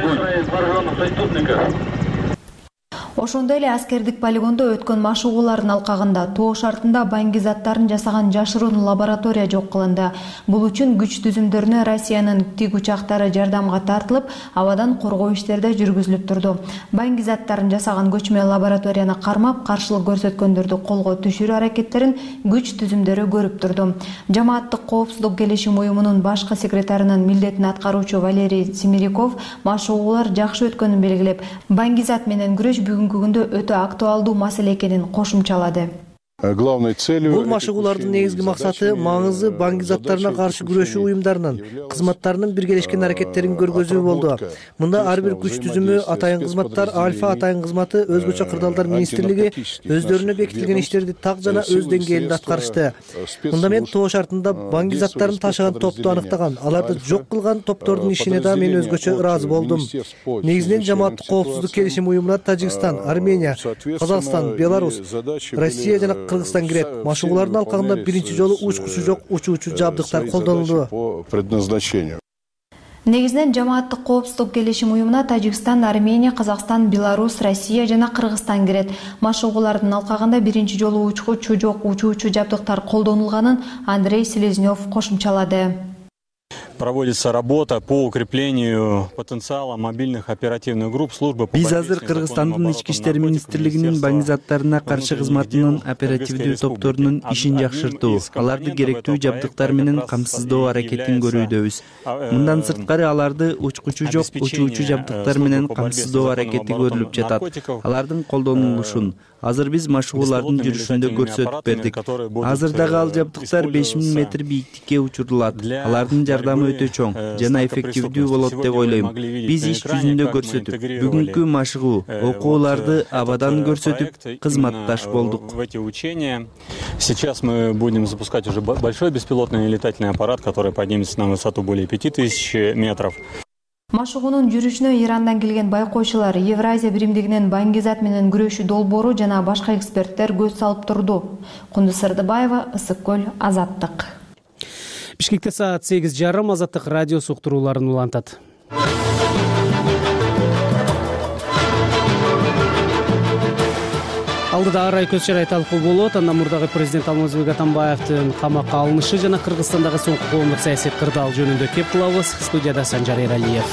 огонь. Ошондой эле аскердик полигондо өткөн машыгуулардын алкагында тоо шартында баңгизаттарын жасаган жашыруун лаборатория жок кылынды. Бул үчүн күч түзүмдөрүнө Россиянын тиг учактары жардамга тартылып, абадан коргоо иштери жүргүзүлүп турду. Баңгизаттарын жасаган көчмө лабораторияны кармап, каршылык көрсөткөндөрдү колго түшүрүү аракеттерин күч түзүмдөрү көрүп турду. Жамааттык коопсуздук келишим уюмунун башкы секретарынын милдетин аткаруучу Валерий Семеряков машыгуулар жакшы өткөнүн белгилеп, баңгизат менен күрөш бүгүн күндө өтө актуалдуу маселе экенин кошумчалады. Бул машыгуулардын негизги максаты маңызы баңгизаттарына каршы күрөшүү уюмдарынын кызматтарынын биргелешкен аракеттерин көргөзүү болду. Мында ар бир күч түзүмү, атайын кызматтар, Альфа атайын кызматы, өзгөчө кырдаалдар министрлиги өздөрүнө бекитилген иштерди так жана өз деңгээлинде аткарышты. Мында мен тоо шартында баңгизаттарын ташыган топту аныктаган, аларды жок кылган топтордун ишине да мен өзгөчө ыраазы болдум. Негизинен жамааттык коопсуздук келишим уюмуна Тажикстан, Армения, Казакстан, Беларусь, Россия жана Кыргызстан кирет. Машыгуулардын алкагында биринчи жолу учкучу жок учуучу жабдыктар колдонулду. Негизинен жамааттык коопсуздук келишим уюмуна Тажикстан, Армения, Казакстан, Беларусь, Россия жана Кыргызстан кирет. Машыгуулардын алкагында биринчи жолу учкучу жок учуучу жабдыктар колдонулганын Андрей Селезнёв кошумчалады. Проводится работа по укреплению потенциала мобильных оперативных групп службы. Биз азыр Кыргызстандын ички иштер министрлигинин баңгизаттарына каршы кызматынын оперативдүү топторунун ишин жакшыртуу, аларды керектүү жабдыктар менен камсыздоо аракетин көрүүдөбүз. Мындан сырткары аларды учкучу жок учуучу жабдыктар менен камсыздоо аракети көрүлүп жатат. Алардын колдонулушун азыр биз машыгуулардын жүрүшүндө көрсөтүп бердик. Азыр дагы ал жабдыктар беш миң метр бийиктикке учурулат. Алардын жардамы өтө чоң жана эффективдүү болот деп ойлойм. Биз иш жүзүндө көрсөтүп, бүгүнкү машыгуу окууларды абадан көрсөтүп кызматташ болдук. В эти учения сейчас мы будем запускать уже большой беспилотный летательный аппарат, который поднимется на высоту более пяти тысяч метров. Машыгуунун жүрүшүнө Ирандан келген байкоочулар, Евразия биримдигинен баңгизат менен күрөшүү долбоору жана башка эксперттер көз салып турду. Кундуз Сырдыбаева, Ысык көл, Азаттык. Бишкекте саат сегиз жарым. Азаттык радио суктурууларын улантат. Алдыда арай көз чарай талкуу болот. Андан мурдагы президент Алмазбек Атамбаевдин камакка алынышы жана Кыргызстандагы соңку коомдук саясий кырдаал жөнүндө кеп кылабыз. Студияда Санжар Эралиев.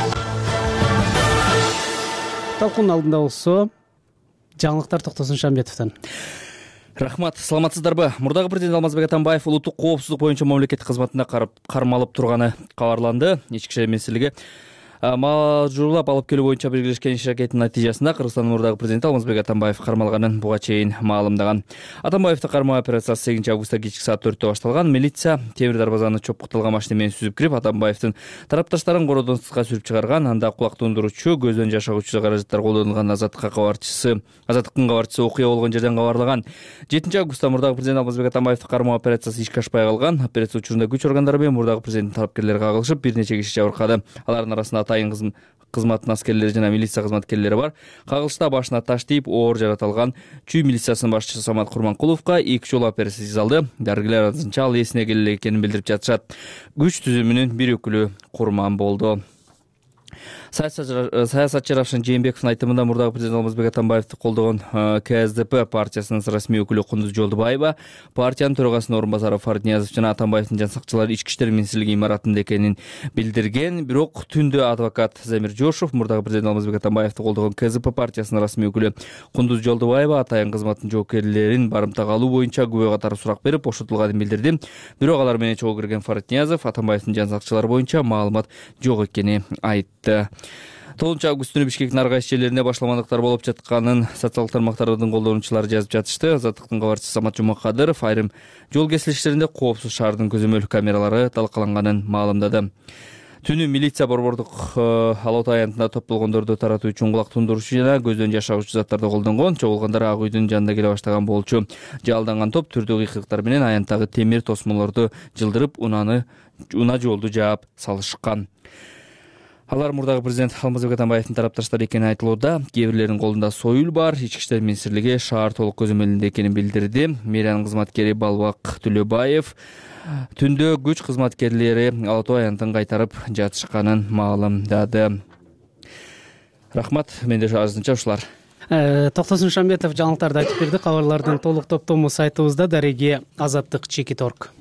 Талкуунун алдында болсо жаңылыктар Токтосун Шамбетовдон. Рахмат, саламатсыздарбы? Мурдагы президент Алмазбек Атамбаев улуттук коопсуздук боюнча мамлекеттик кызматына кармалып турганы кабарланды. Ички иштер министрлиги мажбурлап алып келүү боюнча биргелешкен иш аракеттин натыйжасында Кыргызстандын мурдагы президенти Алмазбек Атамбаев кармалганын буга чейин маалымдаган. Атамбаевди кармоо операциясы сегизинчи августта кечки саат төрттө башталган. Милиция темир дарбазаны чопкуталган машина менен сүзүп кирип, Атамбаевдин тарапташтарын кородон сыртка сүрүп чыгарган. Анда кулак тундуруучу, көздөн жаш агуучу каражаттар колдонулган. Азаттыкка кабарчысы, Азаттыктын кабарчысы окуя болгон жерден кабарлаган. жетинчи августта мурдагы президент Алмазбек Атамбаевди кармоо операциясы ишке ашпай калган. Операция учурунда күч органдары менен мурдагы президенттин талапкерлери кагылышып, бир нече киши жабыркады. Алардын арасында атайын кызматтын аскерлери жана милиция кызматкерлери бар. Кагылышта башына таш тийип, оор жаратылган. Чүй милициясынын башчысы Самат Курманкуловго эки жолу операция жасалды. Дарыгерлер азырынча ал эсине келе экенин билдирип жатышат. Күч түзүмүнүн бир өкүлү Курман болду. Саясатчы Равшан Жээнбековдун айтымында мурдагы президент Алмазбек Атамбаевди колдогон ка эс дэ пэ партиясынын расмий өкүлү Кундуз Жолдубаева, партиянын төрагасынын орун басары Фарид Ниязов жана Атамбаевдин жан сакчылары ички иштер министрлиги имаратында экенин билдирген. Бирок түндө адвокат Замир Жошов мурдагы президент Алмазбек Атамбаевди колдогон ка эс дэ пэ партиясынын расмий өкүлү Кундуз Жолдубаева атайын кызматтын жоопкерлерин барымтага алуу боюнча күбө катары сурак берип бошотулганын билдирди. Бирок алар менен чогуу кирген Фарид Ниязов Атамбаевдин жан сакчылары боюнча маалымат жок экенин айтты. тогузунчу август күнү Бишкектин ар кайсы жерлеринде башламандыктар болуп жатканын социалдык тармактардын колдонуучулары жазып жатышты. Азаттыктын кабарчысы Самат Жумакадыров айрым жол кесилиштеринде коопсуз шаардын көзөмөл камералары талкаланганын маалымдады. Түнү милиция борбордук Алатай аянтында топтолгондорду таратуу үчүн кулак тундуруучу жана көздөн жаш агуучу заттарды колдонгон. Чогулгандар ак үйдүн жанында келе баштаган болчу. Жалданган топ түрдүү кыйкыктар менен аянттагы темир тосмолорду жылдырып, унаны уна жолду жаап салышкан. Алар мурдагы президент Алмазбек Атамбаевдин тарапташтары экени айтылууда. Кээ бирлеринин колунда союл бар. Ички иштер министрлиги шаар толук көзөмөлүндө экенин билдирди. Мэриянын кызматкери Балбак Төлөбаев түндө күч кызматкерлери Алатай аянтын кайтарып жатышканын маалымдады. Рахмат, менде азырынча ушулар. Токтосун Шамбетов жаңылыктарды айтып берди. Кабарлардын толук топтому сайтыбызда дареги азаттык чекит точка орг.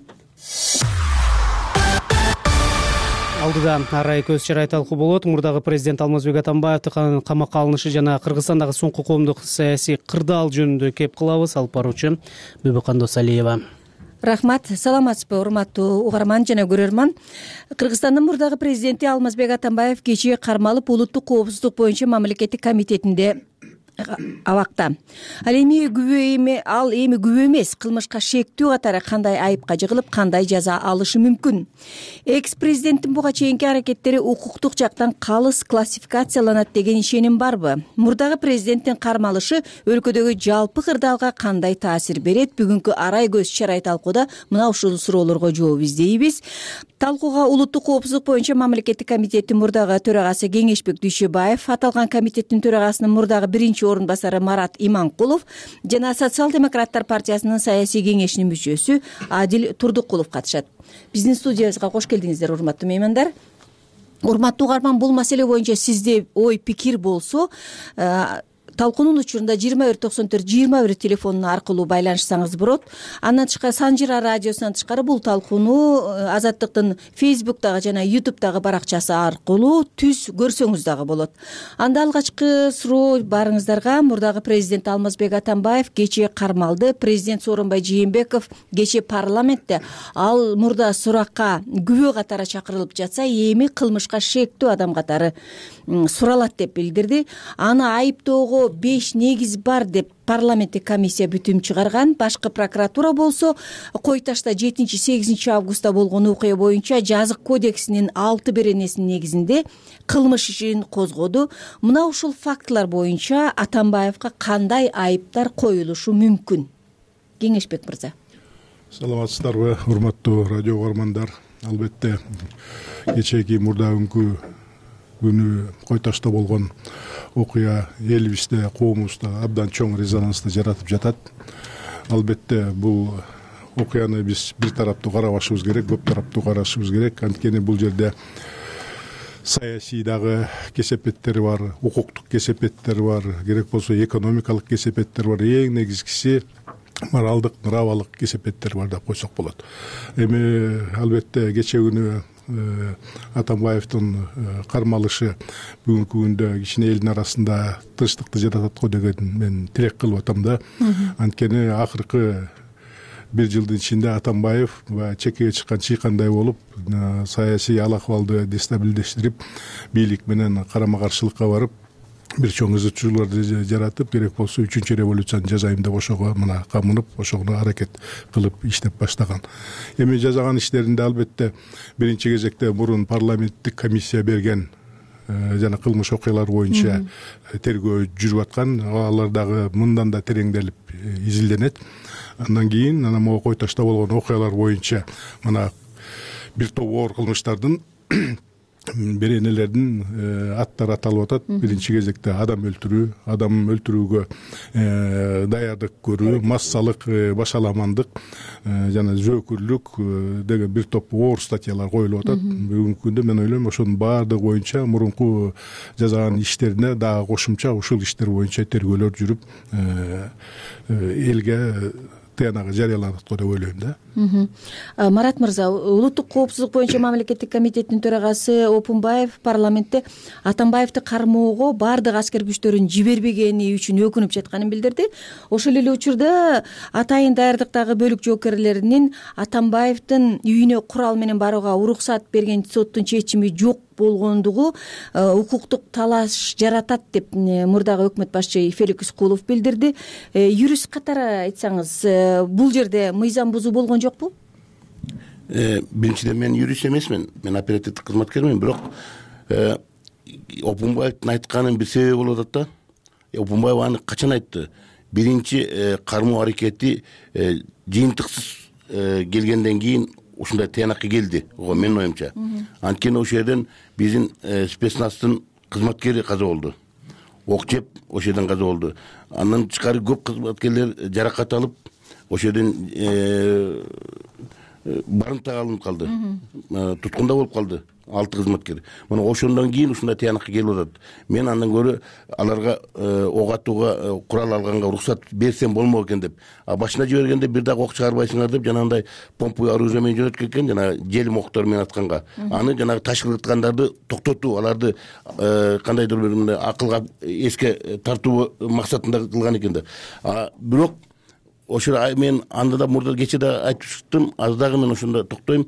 Алдыда арай көз чарай талкуу болот. Мурдагы президент Алмазбек Атамбаевдин камакка алынышы жана Кыргызстандагы соңку коомдук саясий кырдаал жөнүндө кеп кылабыз. Алып баруучу Бүбөкан Досалиева. Рахмат, саламатсызбы, урматтуу угарман жана көрөрман. Кыргызстандын мурдагы президенти Алмазбек Атамбаев кечээ кармалып улуттук коопсуздук боюнча мамлекеттик комитетинде абакта. Ал эми күбө эми ал эми күбө эмес, кылмышка шектүү катары кандай айыпка жыгылып, кандай жаза алышы мүмкүн. Экс-президенттин буга чейинки аракеттери укуктук жактан калыс классификацияланат деген ишеним барбы? Мурдагы президенттин кармалышы өлкөдөгү жалпы кырдаалга кандай таасир берет? Бүгүнкү арай көз чарай талкууда мына ушул суроолорго жооп издейбиз. Талкууга улуттук коопсуздук боюнча мамлекеттик комитеттин мурдагы төрагасы Кеңешбек Дүйшөбаев, аталган комитеттин төрагасынын мурдагы биринчи орун басары Марат Иманкулов жана Социал-демократтар партиясынын саясий кеңешинин мүчөсү Адил Турдукулов катышат. Биздин студиябызга кош келдиңиздер, урматтуу меймандар. Урматтуу угарман, бул маселе боюнча сизде ой пикир болсо, талкуунун учурунда жыйырма бир токсон төрт жыйырма бир телефону аркылуу байланышсаңыз болот. Андан тышкары Санжира радиосунан тышкары бул талкууну Азаттыктын Фейсбуктагы жана Ютубтагы баракчасы аркылуу түз көрсөңүз дагы болот. Анда алгачкы суроо барыңыздарга: мурдагы президент Алмазбек Атамбаев кечээ кармалды. Президент Сооронбай Жээнбеков кечээ парламентте ал мурда суракка күбө катары чакырылып жатса, эми кылмышка шектүү адам катары суралат деп билдирди. Аны айыптоого окуясында беш негиз бар деп парламенттик комиссия бүтүм чыгарган. Башкы прокуратура болсо Кой Ташта жетинчи сегизинчи августта болгон окуя боюнча жазык кодексинин алты беренесинин негизинде кылмыш ишин козгоду. Мына ушул фактылар боюнча Атамбаевга кандай айыптар коюлушу мүмкүн? Кеңешбек мырза. Саламатсыздарбы, урматтуу радио угармандар. Албетте кечээки мурда күнгү күнү Кой Ташта болгон окуя элибизде, коомубузда абдан чоң резонансты жаратып жатат. Албетте бул окуяны биз бир тараптуу карабашыбыз керек, көп тараптуу карашыбыз керек. Анткени бул жерде саясий дагы кесепеттери бар, укуктук кесепеттери бар, керек болсо экономикалык кесепеттер бар. Эң негизгиси моралдык, нравалык кесепеттер бар деп койсок болот. Эми албетте кечээ күнү Атамбаевдин кармалышы бүгүнкү күндө кичине элдин арасында тынчтыкты жаратат го деген мен тилек кылып атам да. Анткени акыркы бир жылдын ичинде Атамбаев чекеге чыккан чыйкандай болуп, саясий ал акыбалды дестабилдештирип, бийлик менен карама каршылыкка барып, бир чоң ызычууларды жаратып, керек болсо үчүнчү революцияны жасайм деп ошого мына камынып, ошого аракет кылып иштеп баштаган. Эми жасаган иштеринде албетте биринчи кезекте мурун парламенттик комиссия берген жана кылмыш окуялар боюнча тергөө жүрүп аткан, алар дагы мындан да тереңделип изилденет. Андан кийин анан могу Кой Ташта болгон окуялар боюнча мына бир топ оор кылмыштардын беренелердин аттары аталып атат. Биринчи кезекте адам өлтүрүү, адам өлтүрүүгө даярдык көрүү, массалык башаламандык жана зөөкүрлүк деген бир топ оор статьялар коюлуп атат. Бүгүнкү күндө мен ойлойм ошонун баардыгы боюнча мурунку жасаган иштерине дагы кошумча ушул иштер боюнча тергөөлөр жүрүп элге тыянагы жарыяланат го деп ойлойм да. Марат мырза, улуттук коопсуздук боюнча мамлекеттик комитеттин төрагасы Опунбаев парламентте Атамбаевди кармоого баардык аскер күчтөрүн жибербегени үчүн өкүнүп жатканын билдирди. Ошол эле учурда атайын даярдыктагы бөлүк жоокерлеринин Атамбаевдин үйүнө курал менен барууга уруксат берген соттун чечими жок болгондугу укуктук талаш жаратат деп мурдагы өкмөт башчы Фелик Искулов билдирди. Юрист катары айтсаңыз, бул жерде мыйзам бузуу болгон жокпу? Биринчиден мен юрист эмесмин, мен оперативдик кызматкермин, бирок Опунбаевдин айтканын бир себеби болуп атат да. Опунбаев аны качан айтты? Биринчи кармоо аракети жыйынтыксыз келгенден кийин ушундай тыянакка келди, менин оюмча. Анткени ошол жерден биздин спецназтын кызматкери каза болду. Ок жеп ошол жерден каза болду. Андан тышкары көп кызматкерлер жаракат алып, ошол жерден барымтага алынып калды. Туткунда болуп калды алты кызматкер. Мына ошондон кийин ушундай тыянакка келип атат. Мен андан көрө аларга ок атууга, курал алганга уруксат берсем болмок экен деп. А башына жибергенде бир дагы ок чыгарбайсыңар деп жанагындай помпа оружие менен жөнөткөн экен, жана желим октор менен атканга. Аны жанагы ташкырткандарды токтотуу, аларды кандайдыр бир мындай акылга эске тартуу максатында кылган экен да. А бирок ошол мен анда да мурда кечээ да айтып чыктым, аз дагы мен ошондо токтойм.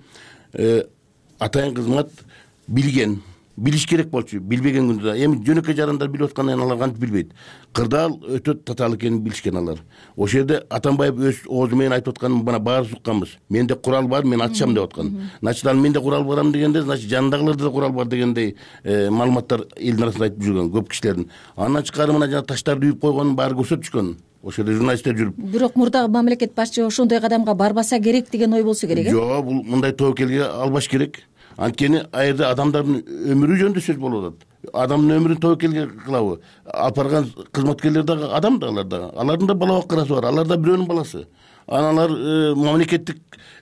Атайын кызмат билген, билиш керек болчу, билбеген күндө да. Эми жөнөкөй жарандар билип аткандан алар кантип билбейт. Кырдаал өтө татаал экенин билишкен алар. Ошол жерде Атамбаев өз оозу менен айтып атканын бана баарыбыз укканбыз. Менде курал бар, мен атышам деп аткан. Значит, ал менде курал барам дегенде, значит, жанындагыларда да курал бар дегендей маалыматтар элдин арасында айтып жүргөн көп кишилердин. Андан тышкары мына жана таштарды үйүп койгонун баары көрсөтүп түшкөн. Ошол жерде журналисттер жүрүп. Бирок мурдагы мамлекет башчы ошондой кадамга барбаса керек деген ой болсо керек э? Жок, бул мындай тобокелге албаш керек. Анткени ал жерде адамдардын өмүрү жөнүндө сөз болуп атат. Адамдын өмүрүн тобокелге кылабы? Алып барган кызматкерлер дагы адам да, алар да. Алардын да бала баккырасы бар, алар да бирөөнүн баласы. Аналар мамлекеттик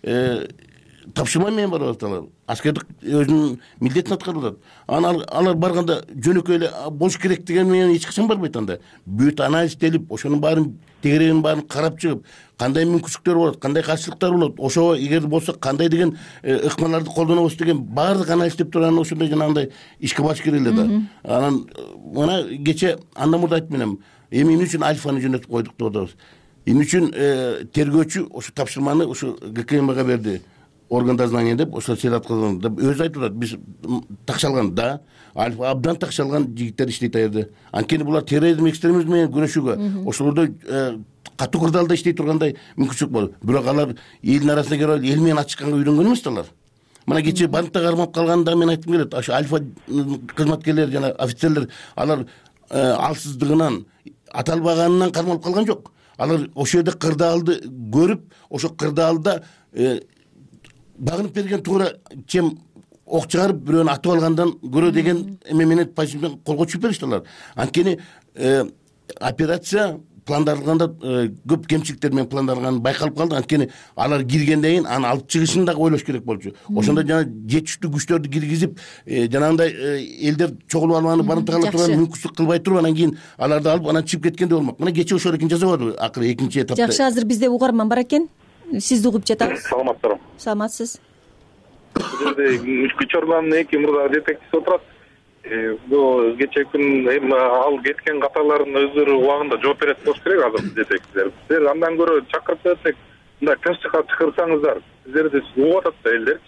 тапшырма менен барып аталар. Аскердик өзүнүн милдетин аткарып атат. Анан алар барганда жөнөкөй эле болуш керек деген менен эч качан барбайт анда. Бүт анализделип, ошонун баарын тегерегинин баарын карап чыгып, кандай мүмкүнчүлүктөр болот, кандай каршылыктар болот, ошого эгер болсо кандай деген ыкмаларды колдонобуз деген баардык анализдеп туруп анан ошондой жанагындай ишке баш керек эле да. Анан мына кечээ андан мурда айтып менем, эми эмне үчүн Альфаны жөнөтүп койдук деп атабыз. Эмне үчүн тергөөчү ошо тапшырманы ошо ГКМга берди. орган дознания деп ошо сел аткарган деп өзү айтып атат. Биз такшалган да, абдан такшалган жигиттер иштейт аерде. Анткени булар терроризм, экстремизм менен күрөшүүгө ошолордо катуу кырдаалда иштей тургандай мүмкүнчүлүк бар. Бирок алар элдин арасына кирип эл менен ачышканга үйрөнгөн эмес да алар. Мына кечээ банкта кармап калганында мен айткым келет. Ошо Альфа кызматкерлер жана офицерлер алар алсыздыгынан, аталбаганынан кармалып калган жок. Алар ошол жерде кырдаалды көрүп, ошо кырдаалда багынып берген туура чем ок чыгарып бирөөнү атып алгандан көрө деген эме менен позицияны колго түшүп беришти алар. Анткени операция пландалганда көп кемчиликтер менен пландалганы байкалып калды. Анткени алар киргенден кийин аны алып чыгышын дагы ойлош керек болчу. Ошондо жана жетиштүү күчтөрдү киргизип, жанагындай элдер чогулуп алып аны барымтак ала турган мүмкүнчүлүк кылбай туруп, анан кийин аларды алып анан чыгып кеткенде болмок. Мына кечээ ошол экен жасап атты акыры экинчи этапта. Жакшы, азыр бизде угарман бар экен. Сизди угуп жатабыз. Саламатсыздарбы? Саламатсыз. Бул жерде күч органынын эки мурда детектив отурат. Бул кечээ күн эми ал кеткен катарлардын өздөрү убагында жооп берет болуш керек азыр детективдер. Силер андан көрө чакырып берсек, мындай тынчтыкка чакырсаңыздар, силерди угуп атат да элдерчи.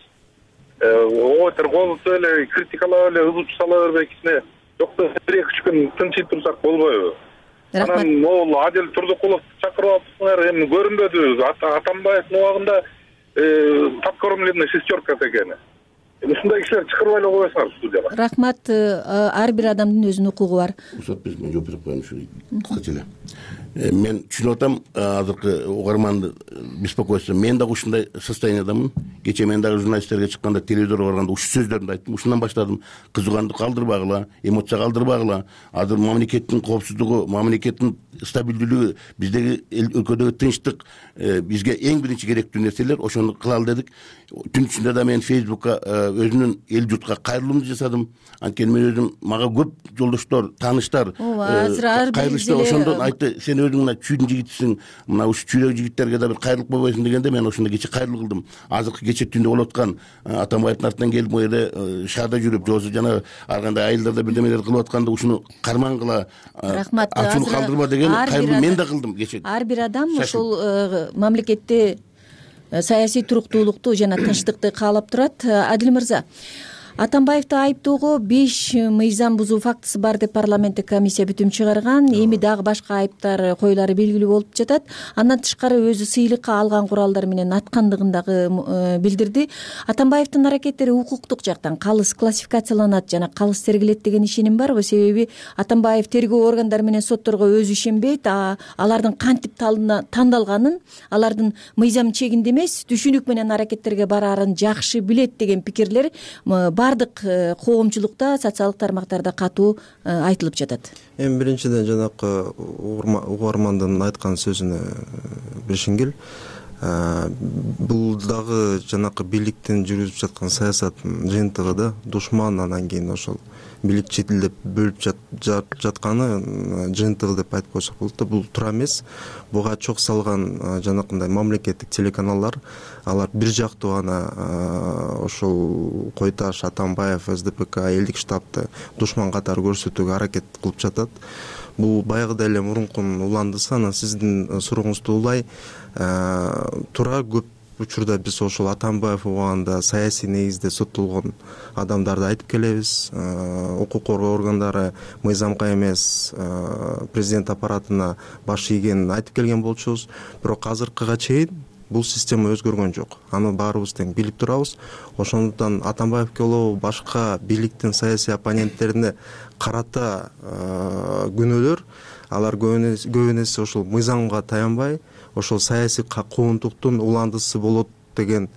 Оо, торговцу эле критикалап эле ызуу сала бербей кичине жокто бир эки үч күн тынчый турсак болбойбу? Анан могул Адил Турдукуловду чакырып алыпсыңар, эми көрүнбөдү. Атамбаевдин убагында подкормленный шестерка экени. Ушундай кишилер чакырбай эле койсоңор студияга. Рахмат. Ар бир адамдын өзүнүн укугу бар. Уруксат берип мен жооп берип коеюн ушу кыскача эле. Мен түшүнүп атам азыркы угарманды беспокойство. Мен дагы ушундай состояниядамын. Кечээ мен дагы журналисттерге чыкканда, телевизорго барганда ушу сөздөрүмдү айттым. Ушундан баштадым. Кызыгандык калтырбагыла, эмоция калтырбагыла. Азыр мамлекеттин коопсуздугу, мамлекеттин стабилдүүлүгү, биздеги өлкөдөгү тынчтык бизге эң биринчи керектүү нерселер. Ошону кылалы дедик. Түн ичинде да мен Фейсбукка өзүнүн эл журтка кайрылуумду жасадым. Анткени мен өзүм мага көп жолдоштор, тааныштар кайрылышты. Ошондон айтты, сен өзүң мына чүйдүн жигитисиң, мына ушу чүйдөгү жигиттерге да бир кайрылып койбойсуң дегенде мен ошондо кечээ кайрылуу кылдым. Азыркы кечээ түндө болуп аткан Атамбаевдин артынан келип бу жерде шаарда жүрүп, жосу жана ар кандай айылдарда бирдемелер кылып атканда ушуну кармангыла, ачууну калтырба деген кайрылуу мен да кылдым кечээ. Ар бир адам ушул мамлекетте саясий туруктуулукту жана тынчтыкты каалап турат. Адил мырза, Атамбаевди айыптоого беш мыйзам бузуу фактысы бар деп парламенттик комиссия бүтүм чыгарган. Эми дагы башка айыптар коюлары белгилүү болуп жатат. Андан тышкары өзү сыйлыкка алган куралдар менен аткандыгын дагы билдирди. Атамбаевдин аракеттери укуктук жактан калыс классификацияланат жана калыс тергелет деген ишеним барбы? Себеби Атамбаев тергөө органдары менен сотторго өзү ишенбейт. Алардын кантип тандалганын, алардын мыйзам чегинде эмес, түшүнүк менен аракеттерге бараарын жакшы билет деген пикирлер бардык коомчулукта, социалдык тармактарда катуу айтылып жатат. Эми биринчиден жанакы угармандын айткан сөзүнө бешингил. Бул дагы жанакы бийликтин жүргүзүп жаткан саясаттын жыйынтыгы да. Душман анан кийин ошол бийлик четилдеп бөлүп жатканы жыйынтыгы деп айтып койсок болот да. Бул туура эмес. Буга чок салган жанакындай мамлекеттик телеканалдар, алар бир жактуу гана ошол Койташ, Атамбаев, эс дэ пэ ка, элдик штабты душман катары көрсөтүүгө аракет кылып жатат. Бул баягыдай эле мурункунун уландысы. Анан сиздин сурооңузду улай, туура көп учурда биз ошол Атамбаев убагында саясий негизде соттолгон адамдарды айтып келебиз. Укук коргоо органдары мыйзамга эмес президент аппаратына баш ийгенин айтып келген болчубуз. Бирок азыркыга чейин бул система өзгөргөн жок. Аны баарыбыз тең билип турабыз. Ошондуктан Атамбаевге болобу башка бийликтин саясий оппоненттерине карата күнөөлөр, алар көбүнесе ошол мыйзамга таянбай, ошол саясий куугунтуктун уландысы болот деген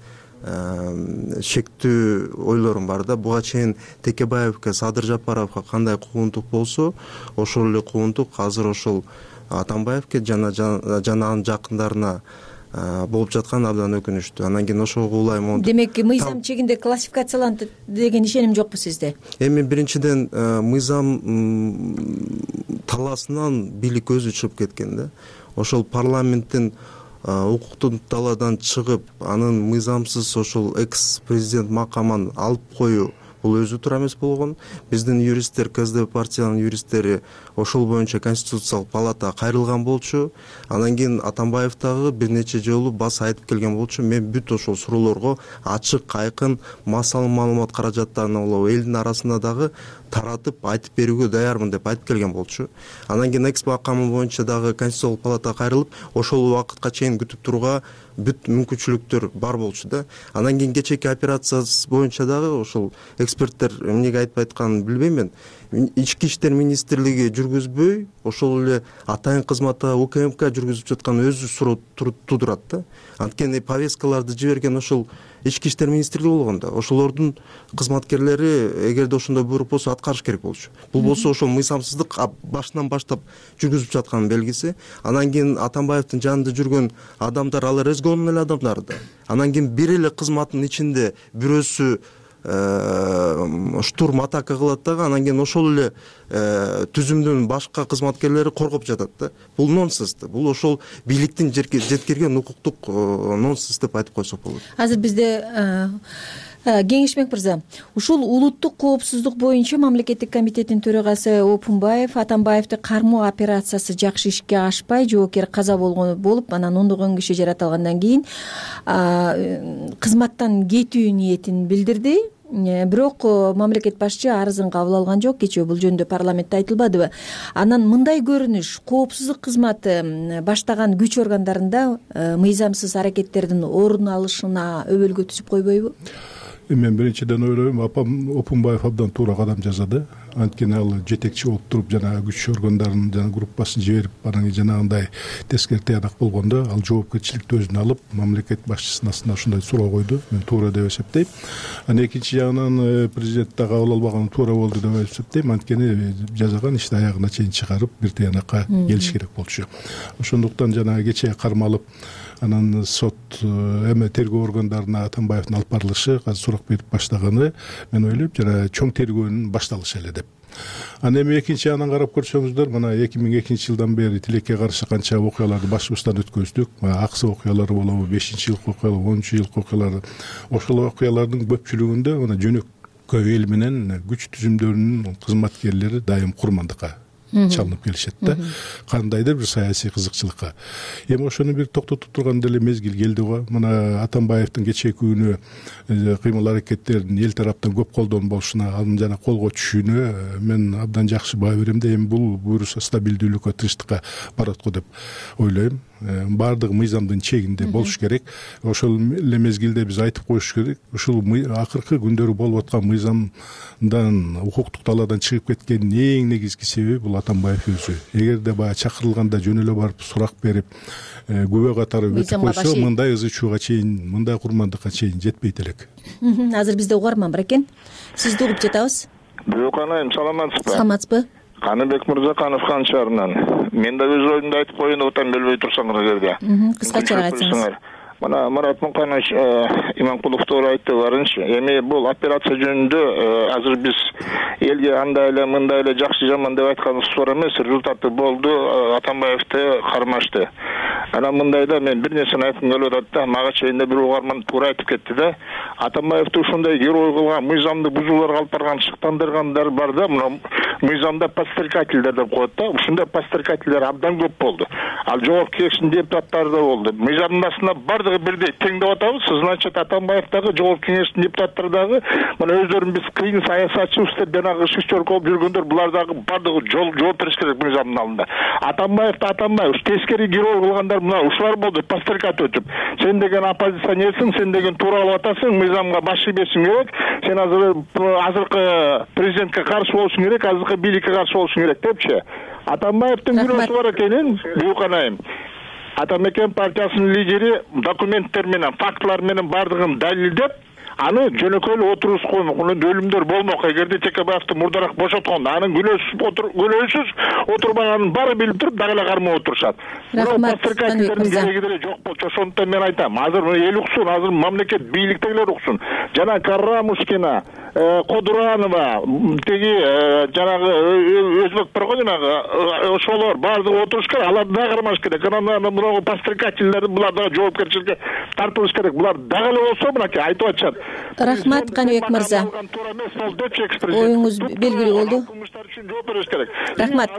шектүү ойлорум бар да. Буга чейин Текебаевге, Садыр Жапаровго кандай куугунтук болсо, ошол эле куугунтук азыр ошол Атамбаевге жана анын жакындарына болуп жаткан абдан өкүнүчтүү. Анан кийин ошого улай монтип. Демек, мыйзам чегинде классификацияланды деген ишеним жокпу сизде? Эми биринчиден мыйзам талаасынан бийлик өзү чыгып кеткен да. Ошол парламенттин укуктун талаадан чыгып, анын мыйзамсыз ошол экс президент макамын алып коюу бул өзү туура эмес болгон. Биздин юристтер, КСДП партиянын юристтери ошол боюнча конституциялык палатага кайрылган болчу. Анан кийин Атамбаев дагы бир нече жолу бас айтып келген болчу. Мен бүт ошол суроолорго ачык, айкын, массалуу маалымат каражаттарын болобу элдин арасында дагы таратып айтып берүүгө даярмын деп айтып келген болчу. Анан кийин Экспо акамы боюнча дагы конституциялык палатага кайрылып, ошол убакытка чейин күтүп турууга бүт мүмкүнчүлүктөр бар болчу да. Анан кийин кечээки операциясы боюнча дагы ошол эксперттер эмнеге айтып айтканын билбейм мен. Ички иштер министрлиги жүргүзбөй, ошол эле атайын кызматта УКМК жүргүзүп жаткан өзү суроо тудурат да. Анткени повесткаларды жиберген ошол ички иштер министрлиги болгон да. Ошолордун кызматкерлери эгерде ошондой буйрук болсо аткарыш керек болчу. Бул болсо ошол мыйзамсыздык башынан баштап жүргүзүп жатканын белгиси. Анан кийин Атамбаевдин жанында жүргөн адамдар алар СГОнун эле адамдары да. Анан кийин бир эле кызматтын ичинде бирөөсү штурм атака кылат дагы, анан кийин ошол эле түзүмдүн башка кызматкерлери коргоп жатат да. Бул нонсенс да. Бул ошол бийликтин жеткирген укуктук нонсенс деп айтып койсок болот. Азыр бизде Кеңешбек мырза, ушул улуттук коопсуздук боюнча мамлекеттик комитеттин төрагасы Опунбаев Атамбаевди кармоо операциясы жакшы ишке ашпай, жоокер каза болгон болуп, анан ондогон киши жаратылгандан кийин кызматтан кетүү ниетин билдирди. Бирок мамлекет башчы арызын кабыл алган жок. Кечээ бул жөнүндө парламентте айтылбадыбы? Анан мындай көрүнүш коопсуздук кызматы баштаган күч органдарында мыйзамсыз аракеттердин орун алышына өбөлгө түзүп койбойбу? Мен биринчиден ойлойм, апам Опунбаев абдан туура кадам жасады. Анткени ал жетекчи болуп туруп жана күч органдарынын жана группасын жиберип, анан жанагындай тескери тыянак болгондо ал жоопкерчиликти өзүнө алып, мамлекет башчысынын астына ушундай суроо койду. Мен туура деп эсептейм. Анан экинчи жагынан президент да кабыл албаганы туура болду деп эсептейм. Анткени жазаган ишти аягына чейин чыгарып, бир тыянакка келиш керек болчу. Ошондуктан жана кечээ кармалып, анан сот эме тергөө органдарына Атамбаевдин алып барылышы, азыр сурак берип баштаганы, мен ойлойм, жана чоң тергөөнүн башталышы эле деп. Анан эми экинчи ягынан карап көрсөңүздөр, мына эки миң экинчи жылдан бери тилекке каршы канча окуяларды башыбыздан өткөздүк. Аксы окуялары болобу, бешинчи жылкы окуялар, онунчу жылкы окуялар. Ошол окуялардын көпчүлүгүндө мына жөнөкөй эл менен күч түзүмдөрүнүн кызматкерлери дайым курмандыкка чалынып келишет да, кандайдыр бир саясий кызыкчылыкка. Эми ошону бир токтотуп турган деле мезгил келди го. Мына Атамбаевдин кечээ күнү кыймыл аракеттеринин эл тараптан көп колдон болушуна, анын жана колго түшүүнө мен абдан жакшы баа берем да. Эми бул буюрса стабилдүүлүккө, тынчтыкка барат го деп ойлойм. Бардыгы мыйзамдын чегинде болуш керек. Ошол эле мезгилде биз айтып коюш керек, ушул акыркы күндөрү болуп аткан мыйзамдан, укуктук талаадан чыгып кеткендин эң негизги себеби бул Атамбаев өзү. Эгерде баягы чакырылганда жөн эле барып сурак берип, күбө катары өтүп койсо, мындай ызы чууга чейин, мындай курмандыкка чейин жетпейт элек. Азыр бизде угарман бар экен. Сизди угуп жатабыз. Бөөканайым, саламатсызбы? Саламатсызбы? Каныбек Мырзаканов Кан шаарынан. Мен да өз оюмду айтып коеюн деп атам, белбей турсаңар эгерде. Кыскача айтсаңыз. Мына Марат Муканович Иманкулов туура айтты барынчы. Эми бул операция жөнүндө азыр биз элге андай эле мындай эле жакшы жаман деп айтканыбыз туура эмес. Результаты болду, Атамбаевди кармашты. Анан мындайда мен бир нерсени айткым келип атат да, мага чейин да бир угарман туура айтып кетти да. Атамбаевди ушундай герой кылган, мыйзамды бузууларга алып барган, шыктандыргандар бар да, мына мыйзамда подстрекательдер деп коет да. Ушундай подстрекательдер абдан көп болду. Ал жогорку кеңештин депутаттары да болду. Мыйзамдын астында бардыгы бирдей тең деп атабыз. Значит, Атамбаев дагы, жогорку кеңештин депутаттары дагы, мына өздөрүн биз кыйын саясатчыбыз деп жанагы шиштерка болуп жүргөндөр, булар дагы бардыгы жол жооп бериш керек мыйзамдын алдында. Атамбаевди Атамбаев тескери герой кылгандар мына ушулар болду, подстрекат өтүп. Сен деген оппозиционерсиң, сен деген туура алып атасың, мыйзамга баш ийбешиң керек. Сен азыр азыркы президентке каршы болушуң керек, азыркы бийликке каршы болушуң керек депчи. Атамбаевдин бирөөсү бар экенин, Бүйканайым. Атамекен партиясынын лидери документтер менен, фактылар менен бардыгын далилдеп, аны жөнөкөй эле отургузгон, өлүмдөр болмок. Эгерде Текебаевди мурдараак бошоткондо, анын күнөөсүз отурбаганын баары билип туруп, дагы эле кармоо отурушат. Рахмат. Кереги деле жок болчу. Ошондуктан мен айтам, азыр эл уксун, азыр мамлекет бийликтегилер уксун. Жана Карамушкина, Кодуранова, теги жанагы өзбек бар го жанагы, ошолор баардыгы отуруш керек, аларды да кармаш керек. Анан мына подстрекательдер булар да жоопкерчиликке тартылыш керек. Булар дагы эле болсо мынакей айтып атышат. Рахмат Каныбек мырза. Оюңуз белгилүү болду. Жооп бериш керек. Рахмат.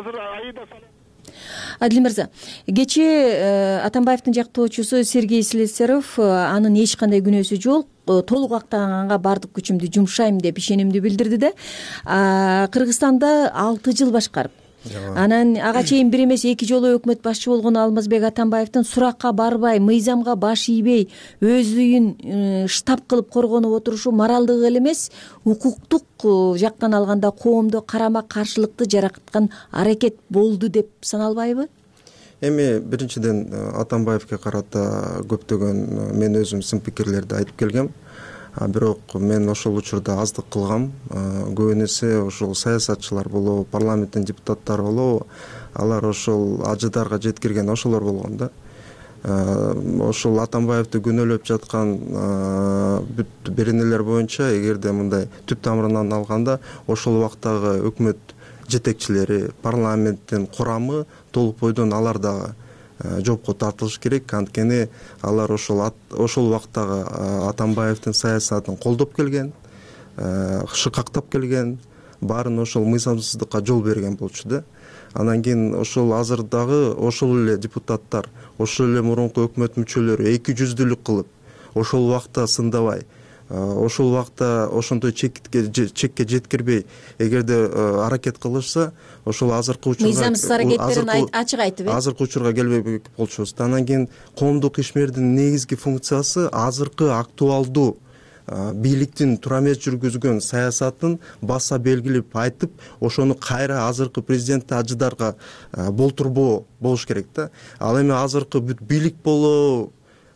Адил мырза, кечээ Атамбаевдин жактоочусу Сергей Слесарев анын эч кандай күнөөсү жок, толук актаганга бардык күчүмдү жумшайм деп ишенимди билдирди да. Кыргызстанды алты жыл башкарып, анан ага чейин бир эмес эки жолу өкмөт башчы болгон Алмазбек Атамбаевдин суракка барбай, мыйзамга баш ийбей, өз үйүн штаб кылып коргонуп отурушу моралдык эле эмес, укуктук жактан алганда коомдо карама каршылыкты жараткан аракет болду деп саналбайбы? Эми биринчиден Атамбаевге карата көптөгөн мен өзүм сын пикирлерди айтып келгем. Бирок мен ошол учурда аздык кылгам. Көбүнесе ошол саясатчылар болобу, парламенттин депутаттары болобу, алар ошол ажыдарга жеткирген ошолор болгон да. Ошол Атамбаевди күнөөлөп жаткан бүт беренелер боюнча эгерде мындай түп тамырынан алганда ошол убактагы өкмөт жетекчилери, парламенттин курамы толук бойдон алар дагы жоопко тартылыш керек. Анткени алар ошол ошол убактагы Атамбаевдин саясатын колдоп келген, шыкактап келген, баарын ошол мыйзамсыздыкка жол берген болчу да. Анан кийин ошол азырдагы ошол эле депутаттар, ошол эле мурунку өкмөт мүчөлөрү эки жүздүүлүк кылып, ошол убакта сындабай, ошол убакта ошондой чекке чекке жеткирбей, эгерде аракет кылышса, ошол азыркы учурга мыйзамсыз аракеттерин ачык айтып, азыркы учурга келбей болчубуз. Анан кийин коомдук ишмердин негизги функциясы азыркы актуалдуу бийликтин тура эмес жүргүзгөн саясатын баса белгилеп айтып, ошону кайра азыркы президентти ажыдарга болтурбоо болуш керек да. Ал эми азыркы бүт бийлик болобу,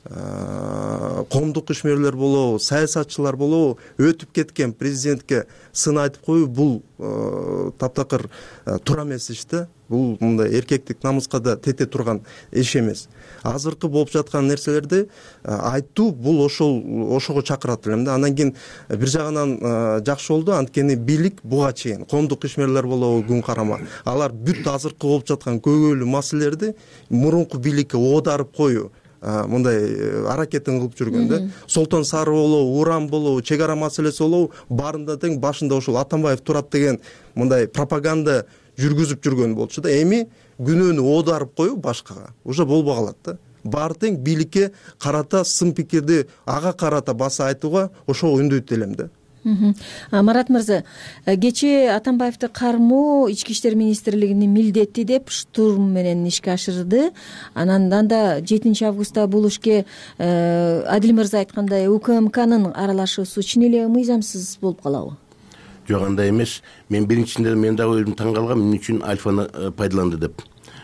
коомдук ишмерлер болобу, саясатчылар болобу өтүп кеткен президентке сын айтып коюу бул таптакыр туура эмес иш да. Бул мындай эркектик намыска да тете турган иш эмес. Азыркы болуп жаткан нерселерди айтуу бул ошол ошого чакырат элем да. Анан кийин бир жагынан жакшы болду, анткени бийлик буга чейин коомдук ишмерлер болобу, күн карама, алар бүт азыркы болуп жаткан көйгөйлүү маселелерди мурунку бийликке оодарып коюу мындай аракетин кылып жүргөн да. Солтон Сары болобу, Уран болобу, чек ара маселеси болобу, баарында тең башында ошол Атамбаев турат деген мындай пропаганда жүргүзүп жүргөн болчу да. Эми күнөөнү оодарып коюу башкага уже болбой калат да. Баары тең бийликке карата сын пикирди ага карата баса айтууга ошого үндөйт элем да. Марат мырза, кечээ Атамбаевди кармоо ички иштер министрлигинин милдети деп штурм менен ишке ашырды. Анан да жетинчи августта бул ишке Адил мырза айткандай УКМКнын аралашуусу чын эле мыйзамсыз болуп калабы? Жок, андай эмес. Мен биринчисинде мен дагы өзүм таң калгам, эмне үчүн Альфаны пайдаланды деп.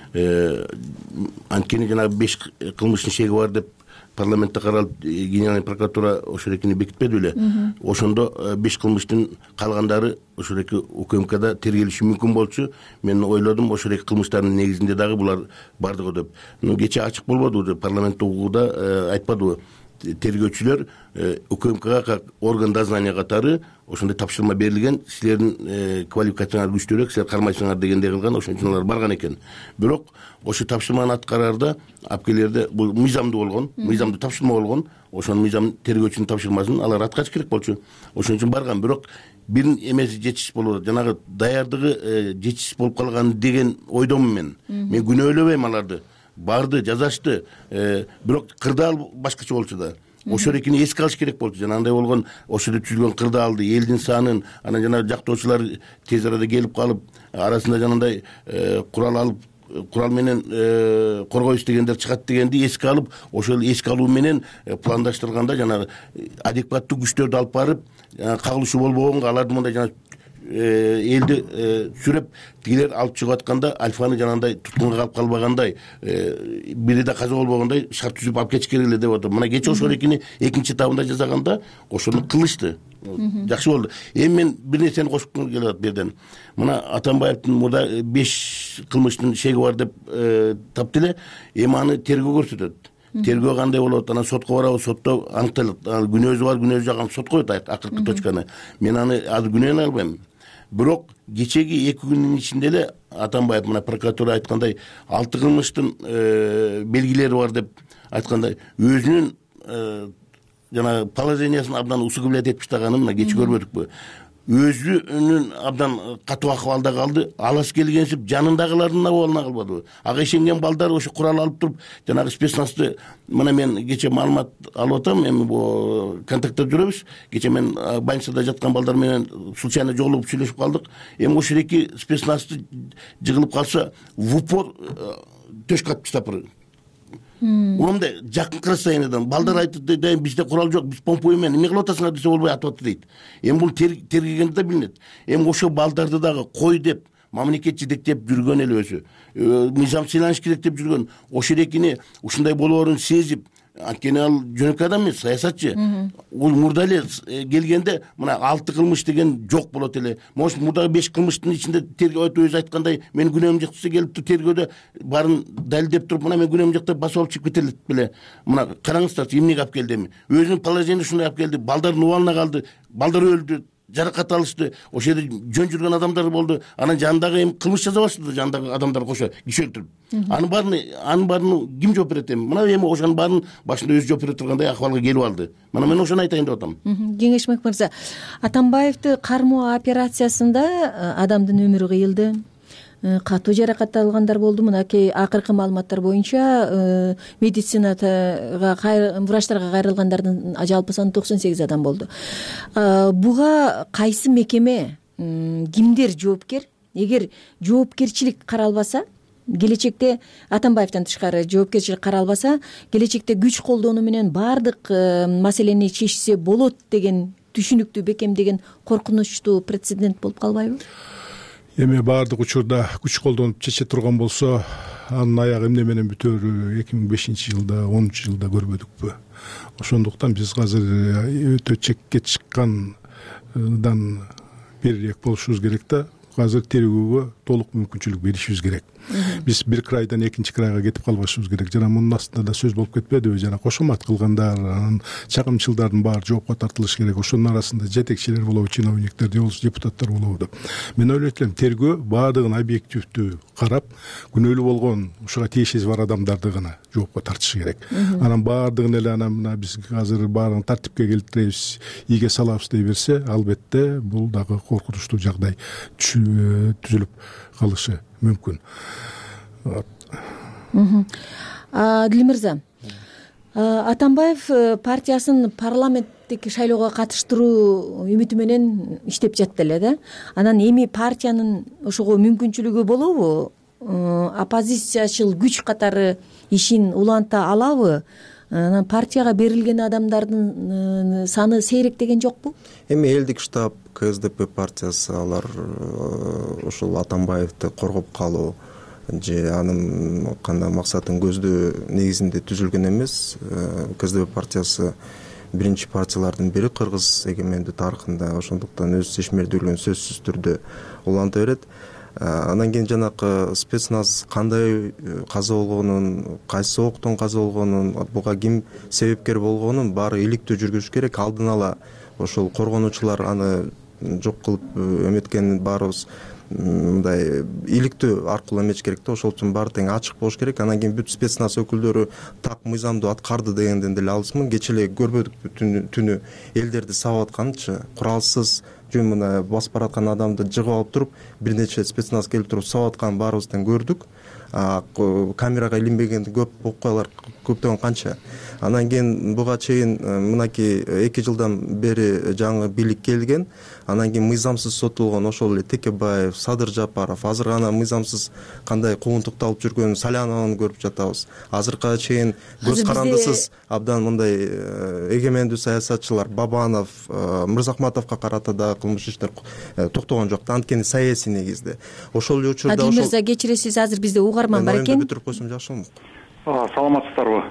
Анткени жанагы беш кылмыштын шеги бар деп парламентте каралып, генеральный прокуратура ошол экини бекитпеди беле. Ошондо беш кылмыштын калгандары ошол эки УКМКда тергелиши мүмкүн болчу. Мен ойлодум, ошол эки кылмыштардын негизинде дагы булар бардыгы деп. Кечээ ачык болбоду, парламентте угууда айтпадыбы. Тергөөчүлөр УКМКга как орган дознания катары ошондой тапшырма берилген, силердин квалификацияңар күчтүүрөөк, силер кармайсыңар дегендей кылган, ошон үчүн алар барган экен. Бирок ошо тапшырманы аткараарда апкелерде бул мыйзамдуу болгон, мыйзамдуу тапшырма болгон, ошонун мыйзам тергөөчүнүн тапшырмасын алар аткарыш керек болчу. Ошон үчүн барган. Бирок бир эмеси жетишсиз болот. Жанагы даярдыгы жетишсиз болуп калган деген ойдомун мен. Мен күнөөлөбөйм аларды. Барды, жазашты. Бирок кырдаал башкача болчу да. Ошол экини эске алыш керек болчу. Жана андай болгон, ошол түзүлгөн кырдаалды, элдин санын, анан жана жактоочулар тез арада келип калып, арасында жанагындай курал алып, курал менен коргойбуз дегендер чыгат дегенди эске алып, ошол эске алуу менен пландаштырганда жана адекваттуу күчтөрдү алып барып, кагылышуу болбогонго аларды мындай жана элди сүрөп тигилер алып чыгып атканда Альфаны жанагындай туткунга калып калбагандай, бири да каза болбогондой шарт түзүп алып кетиш керек эле деп атам. Мына кечээ ошол экини экинчи этабында жасаганда ошону кылышты. Жакшы болду. Эми мен бир нерсени кошкум келет берден. Мына Атамбаевдин мурда беш кылмыштын шеги бар деп тапты эле. Эми аны тергөө көрсөтөт. Тергөө кандай болот? Анан сотко барабыз, сотто аныкталат. Күнөөсү бар, күнөөсү жок, сот коет акыркы точканы. Мен аны азыр күнөөнө албайм. Бирок кечеги эки күндүн ичинде эле Атамбаев мына прокуратура айткандай алты кылмыштын белгилери бар деп айткандай өзүнүн жанагы положениясын абдан усугублять этип таштаганы мына кечээ көрбөдүкпү. Өзүнүн абдан катуу акыбалда калды. Алыс келгенсип жанындагылардын абалына калбады. Ага ишенген балдар ошо курал алып туруп жанагы спецназды мына мен кечээ маалымат алып атам, эми бу контактта жүрөбүз. Кечээ мен больницада жаткан балдар менен случайно жолугуп сүйлөшүп калдык. Эми ошол эки спецназды жыгылып калса в упор төшкө атып таштап Онда жакынкы расстояниядан балдар айтты, бизде курал жок, биз помпой менен эмне кылып атасыңар десе болбой атып атты дейт. Эми бул тергегенде да билинет. Эми ошо балдарды дагы кой деп, мамлекет жетектеп жүргөн эле өзү. Мыйзам сыйланыш керек деп жүргөн. Ошол экини ушундай болоорун сезип, анткени ал жөнөкөй адам эмес, саясатчы. Ол мурда эле келгенде мына алты кылмыш деген жок болот эле. Может, мурдагы беш кылмыштын ичинде тергөө өзү айткандай, мен күнөөм жок десе келиптир тергөөдө баарын далилдеп туруп, мына мен күнөөм жок деп басып алып чыгып кетелет беле. Мына караңыздарчы, эмнеге алып келди эми? Өзүнүн положениесин ушундай алып келди, балдардын убалына калды, балдар өлдү, жаракат алышты, ошол жерде жөн жүргөн адамдар болду. Анан жанындагы эми кылмыш жаза баштады, жанындагы адамдар кошо киши өлтүрүп. Анын баарын анын баарын ким жооп берет эми? Мына эми ошонун баарын башында өзү жооп бере тургандай акыбалга келип алды. Мына мен ошону айтайын деп атам. Кеңешмек мырза, Атамбаевди кармоо операциясында адамдын өмүрү кыйылды. Катуу жаракат алгандар болду. Мынакей акыркы маалыматтар боюнча медицинага врачтарга кайрылгандардын жалпы саны токсон сегиз адам болду. Буга кайсы мекеме, кимдер жоопкер? Эгер жоопкерчилик каралбаса, келечекте Атамбаевден тышкары жоопкерчилик каралбаса, келечекте күч колдонуу менен баардык маселени чечсе болот деген түшүнүктүү бекемдеген коркунучтуу прецедент болуп калбайбы? Эми баардык учурда күч колдонуп чече турган болсо, анын аягы эмне менен бүтөөрү эки миң бешинчи жылда, онунчу жылда көрбөдүкпү. Ошондуктан биз азыр өтө чекке чыккандан берирээк болушубуз керек да. Азыр тергөөгө толук мүмкүнчүлүк беришибиз керек. Биз бир крайдан экинчи крайга кетип калбашыбыз керек. Жана мунун астында да сөз болуп кетпедиби? Жана кошомат кылгандар, анан чагымчылдардын баары жоопко тартылышы керек. Ошонун арасында жетекчилер болобу, чиновниктер же болбосо депутаттар болобу деп. Мен ойлойт элем, тергөө баардыгын объективдүү карап, күнөөлүү болгон ушуга тиешеси бар адамдарды гана жоопко тартышы керек. Анан баардыгын эле анан мына биз азыр баарын тартипке келтиребиз, ийге салабыз дей берсе, албетте бул дагы коркунучтуу жагдай түзүлүп калышы мүмкүн. Адил мырза, Атамбаев партиясын парламенттик шайлоого катыштыруу үмүтү менен иштеп жатты эле да. Анан эми партиянын ошого мүмкүнчүлүгү болобу? Оппозициячыл күч катары ишин уланта алабы? Анан партияга берилген адамдардын саны сейректеген жокпу? Эми элдик штаб, КСДП партиясы алар ушул Атамбаевди коргоп калуу же анын кандай максатын көздөө негизинде түзүлгөн эмес. КСДП партиясы биринчи партиялардын бири кыргыз эгемендүү тарыхында, ошондуктан өз ишмердүүлүгүн сөзсүз түрдө уланта берет. Анан кийин жанакы спецназ кандай каза болгонун, кайсы октон каза болгонун, буга ким себепкер болгонун баары иликтөө жүргүзүш керек. Алдын ала ошол коргонуучулар аны жок кылып эметкенин баарыбыз мындай иликтөө аркылуу эмеш керек да. Ошол үчүн баары тең ачык болуш керек. Анан кийин бүт спецназ өкүлдөрү так мыйзамдуу аткарды дегенден деле алысмын. Кечээ эле көрбөдүкпү түнү элдерди сабап атканчы, куралсыз жөн мына басып бараткан адамды жыгып алып туруп, бир нече спецназ келип туруп сабап атканын баарыбыз тең көрдүк. Камерага илинбеген көп окуялар көптөгөн канча. Анан кийин буга чейин мынакей эки жылдан бери жаңы бийлик келген. Анан кийин мыйзамсыз сотулгон ошол эле Текебаев, Садыр Жапаров, азыр гана мыйзамсыз кандай куугунтукту алып жүргөн Салянованы көрүп жатабыз. Азыркыга чейин көз карандысыз абдан мындай эгемендүү саясатчылар Бабанов, Мырзахматовго карата да кылмыш иштер токтогон жок. Анткени саясий негизде. Ошол эле учурда Адил мырза, кечиресиз, азыр бизде угарман бар экен. Бүтүрүп койсом жакшы болмок. Саламатсыздарбы?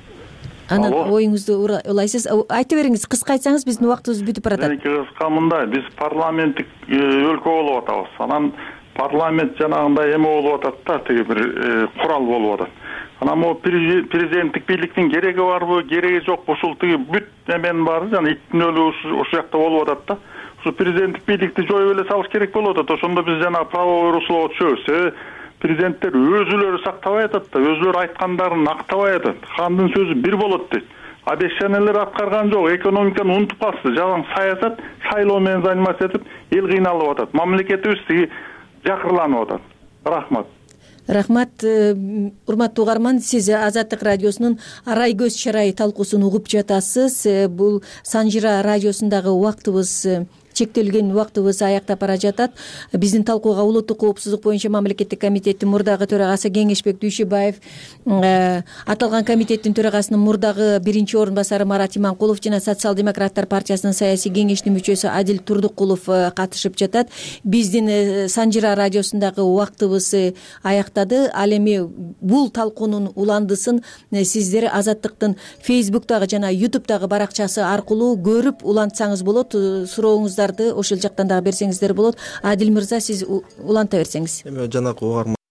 Анан оюңузду улайсыз. Айта бериңиз, кыска айтсаңыз, биздин убактыбыз бүтүп баратат. Меники кыска мындай, биз парламенттик өлкө болуп атабыз. Анан парламент жанагындай эме болуп атат да, тиги бир курал болуп атат. Анан могу президенттик бийликтин кереги барбы, кереги жокпу? Ушул тиги бүт эменин баары жана иттин өлүгү ушул жакта болуп атат да. Ушул президенттик бийликти жоюп эле салыш керек болуп атат. Ошондо биз жана правовой руслого түшөбүз. Президенттер өзүлөрү сактабай атат да, өзүлөрү айткандарын актабай атат. Хандын сөзү бир болот дейт. обещаниялер аткарган жок, экономиканы унутуп калышты. Жалаң саясат, шайлоо менен заниматься этип, эл кыйналып атат. Мамлекетибиз тиги жакырланып атат. Рахмат. Рахмат. Урматтуу угарман, сиз Азаттык радиосунун арай көз чарайы талкуусун угуп жатасыз. Бул Санжира радиосундагы убактыбыз чектелген убактыбыз аяктап бара жатат. Биздин талкууга улуттук коопсуздук боюнча мамлекеттик комитеттин мурдагы төрагасы Кеңешбек Дүйшүбаев, аталган комитеттин төрагасынын мурдагы биринчи орун басары Марат Иманкулов жана Социал демократтар партиясынын саясий кеңештин мүчөсү Адил Турдукулов катышып жатат. Биздин Санжира радиосундагы убактыбыз аяктады. Ал эми бул талкуунун уландысын сиздер Азаттыктын Фейсбуктагы жана Ютубтагы баракчасы аркылуу көрүп улантсаңыз болот. Сурооңуздар ошол жактан дагы берсеңиздер болот. Адил мырза, сиз уланта берсеңиз. Эми жанагы угарман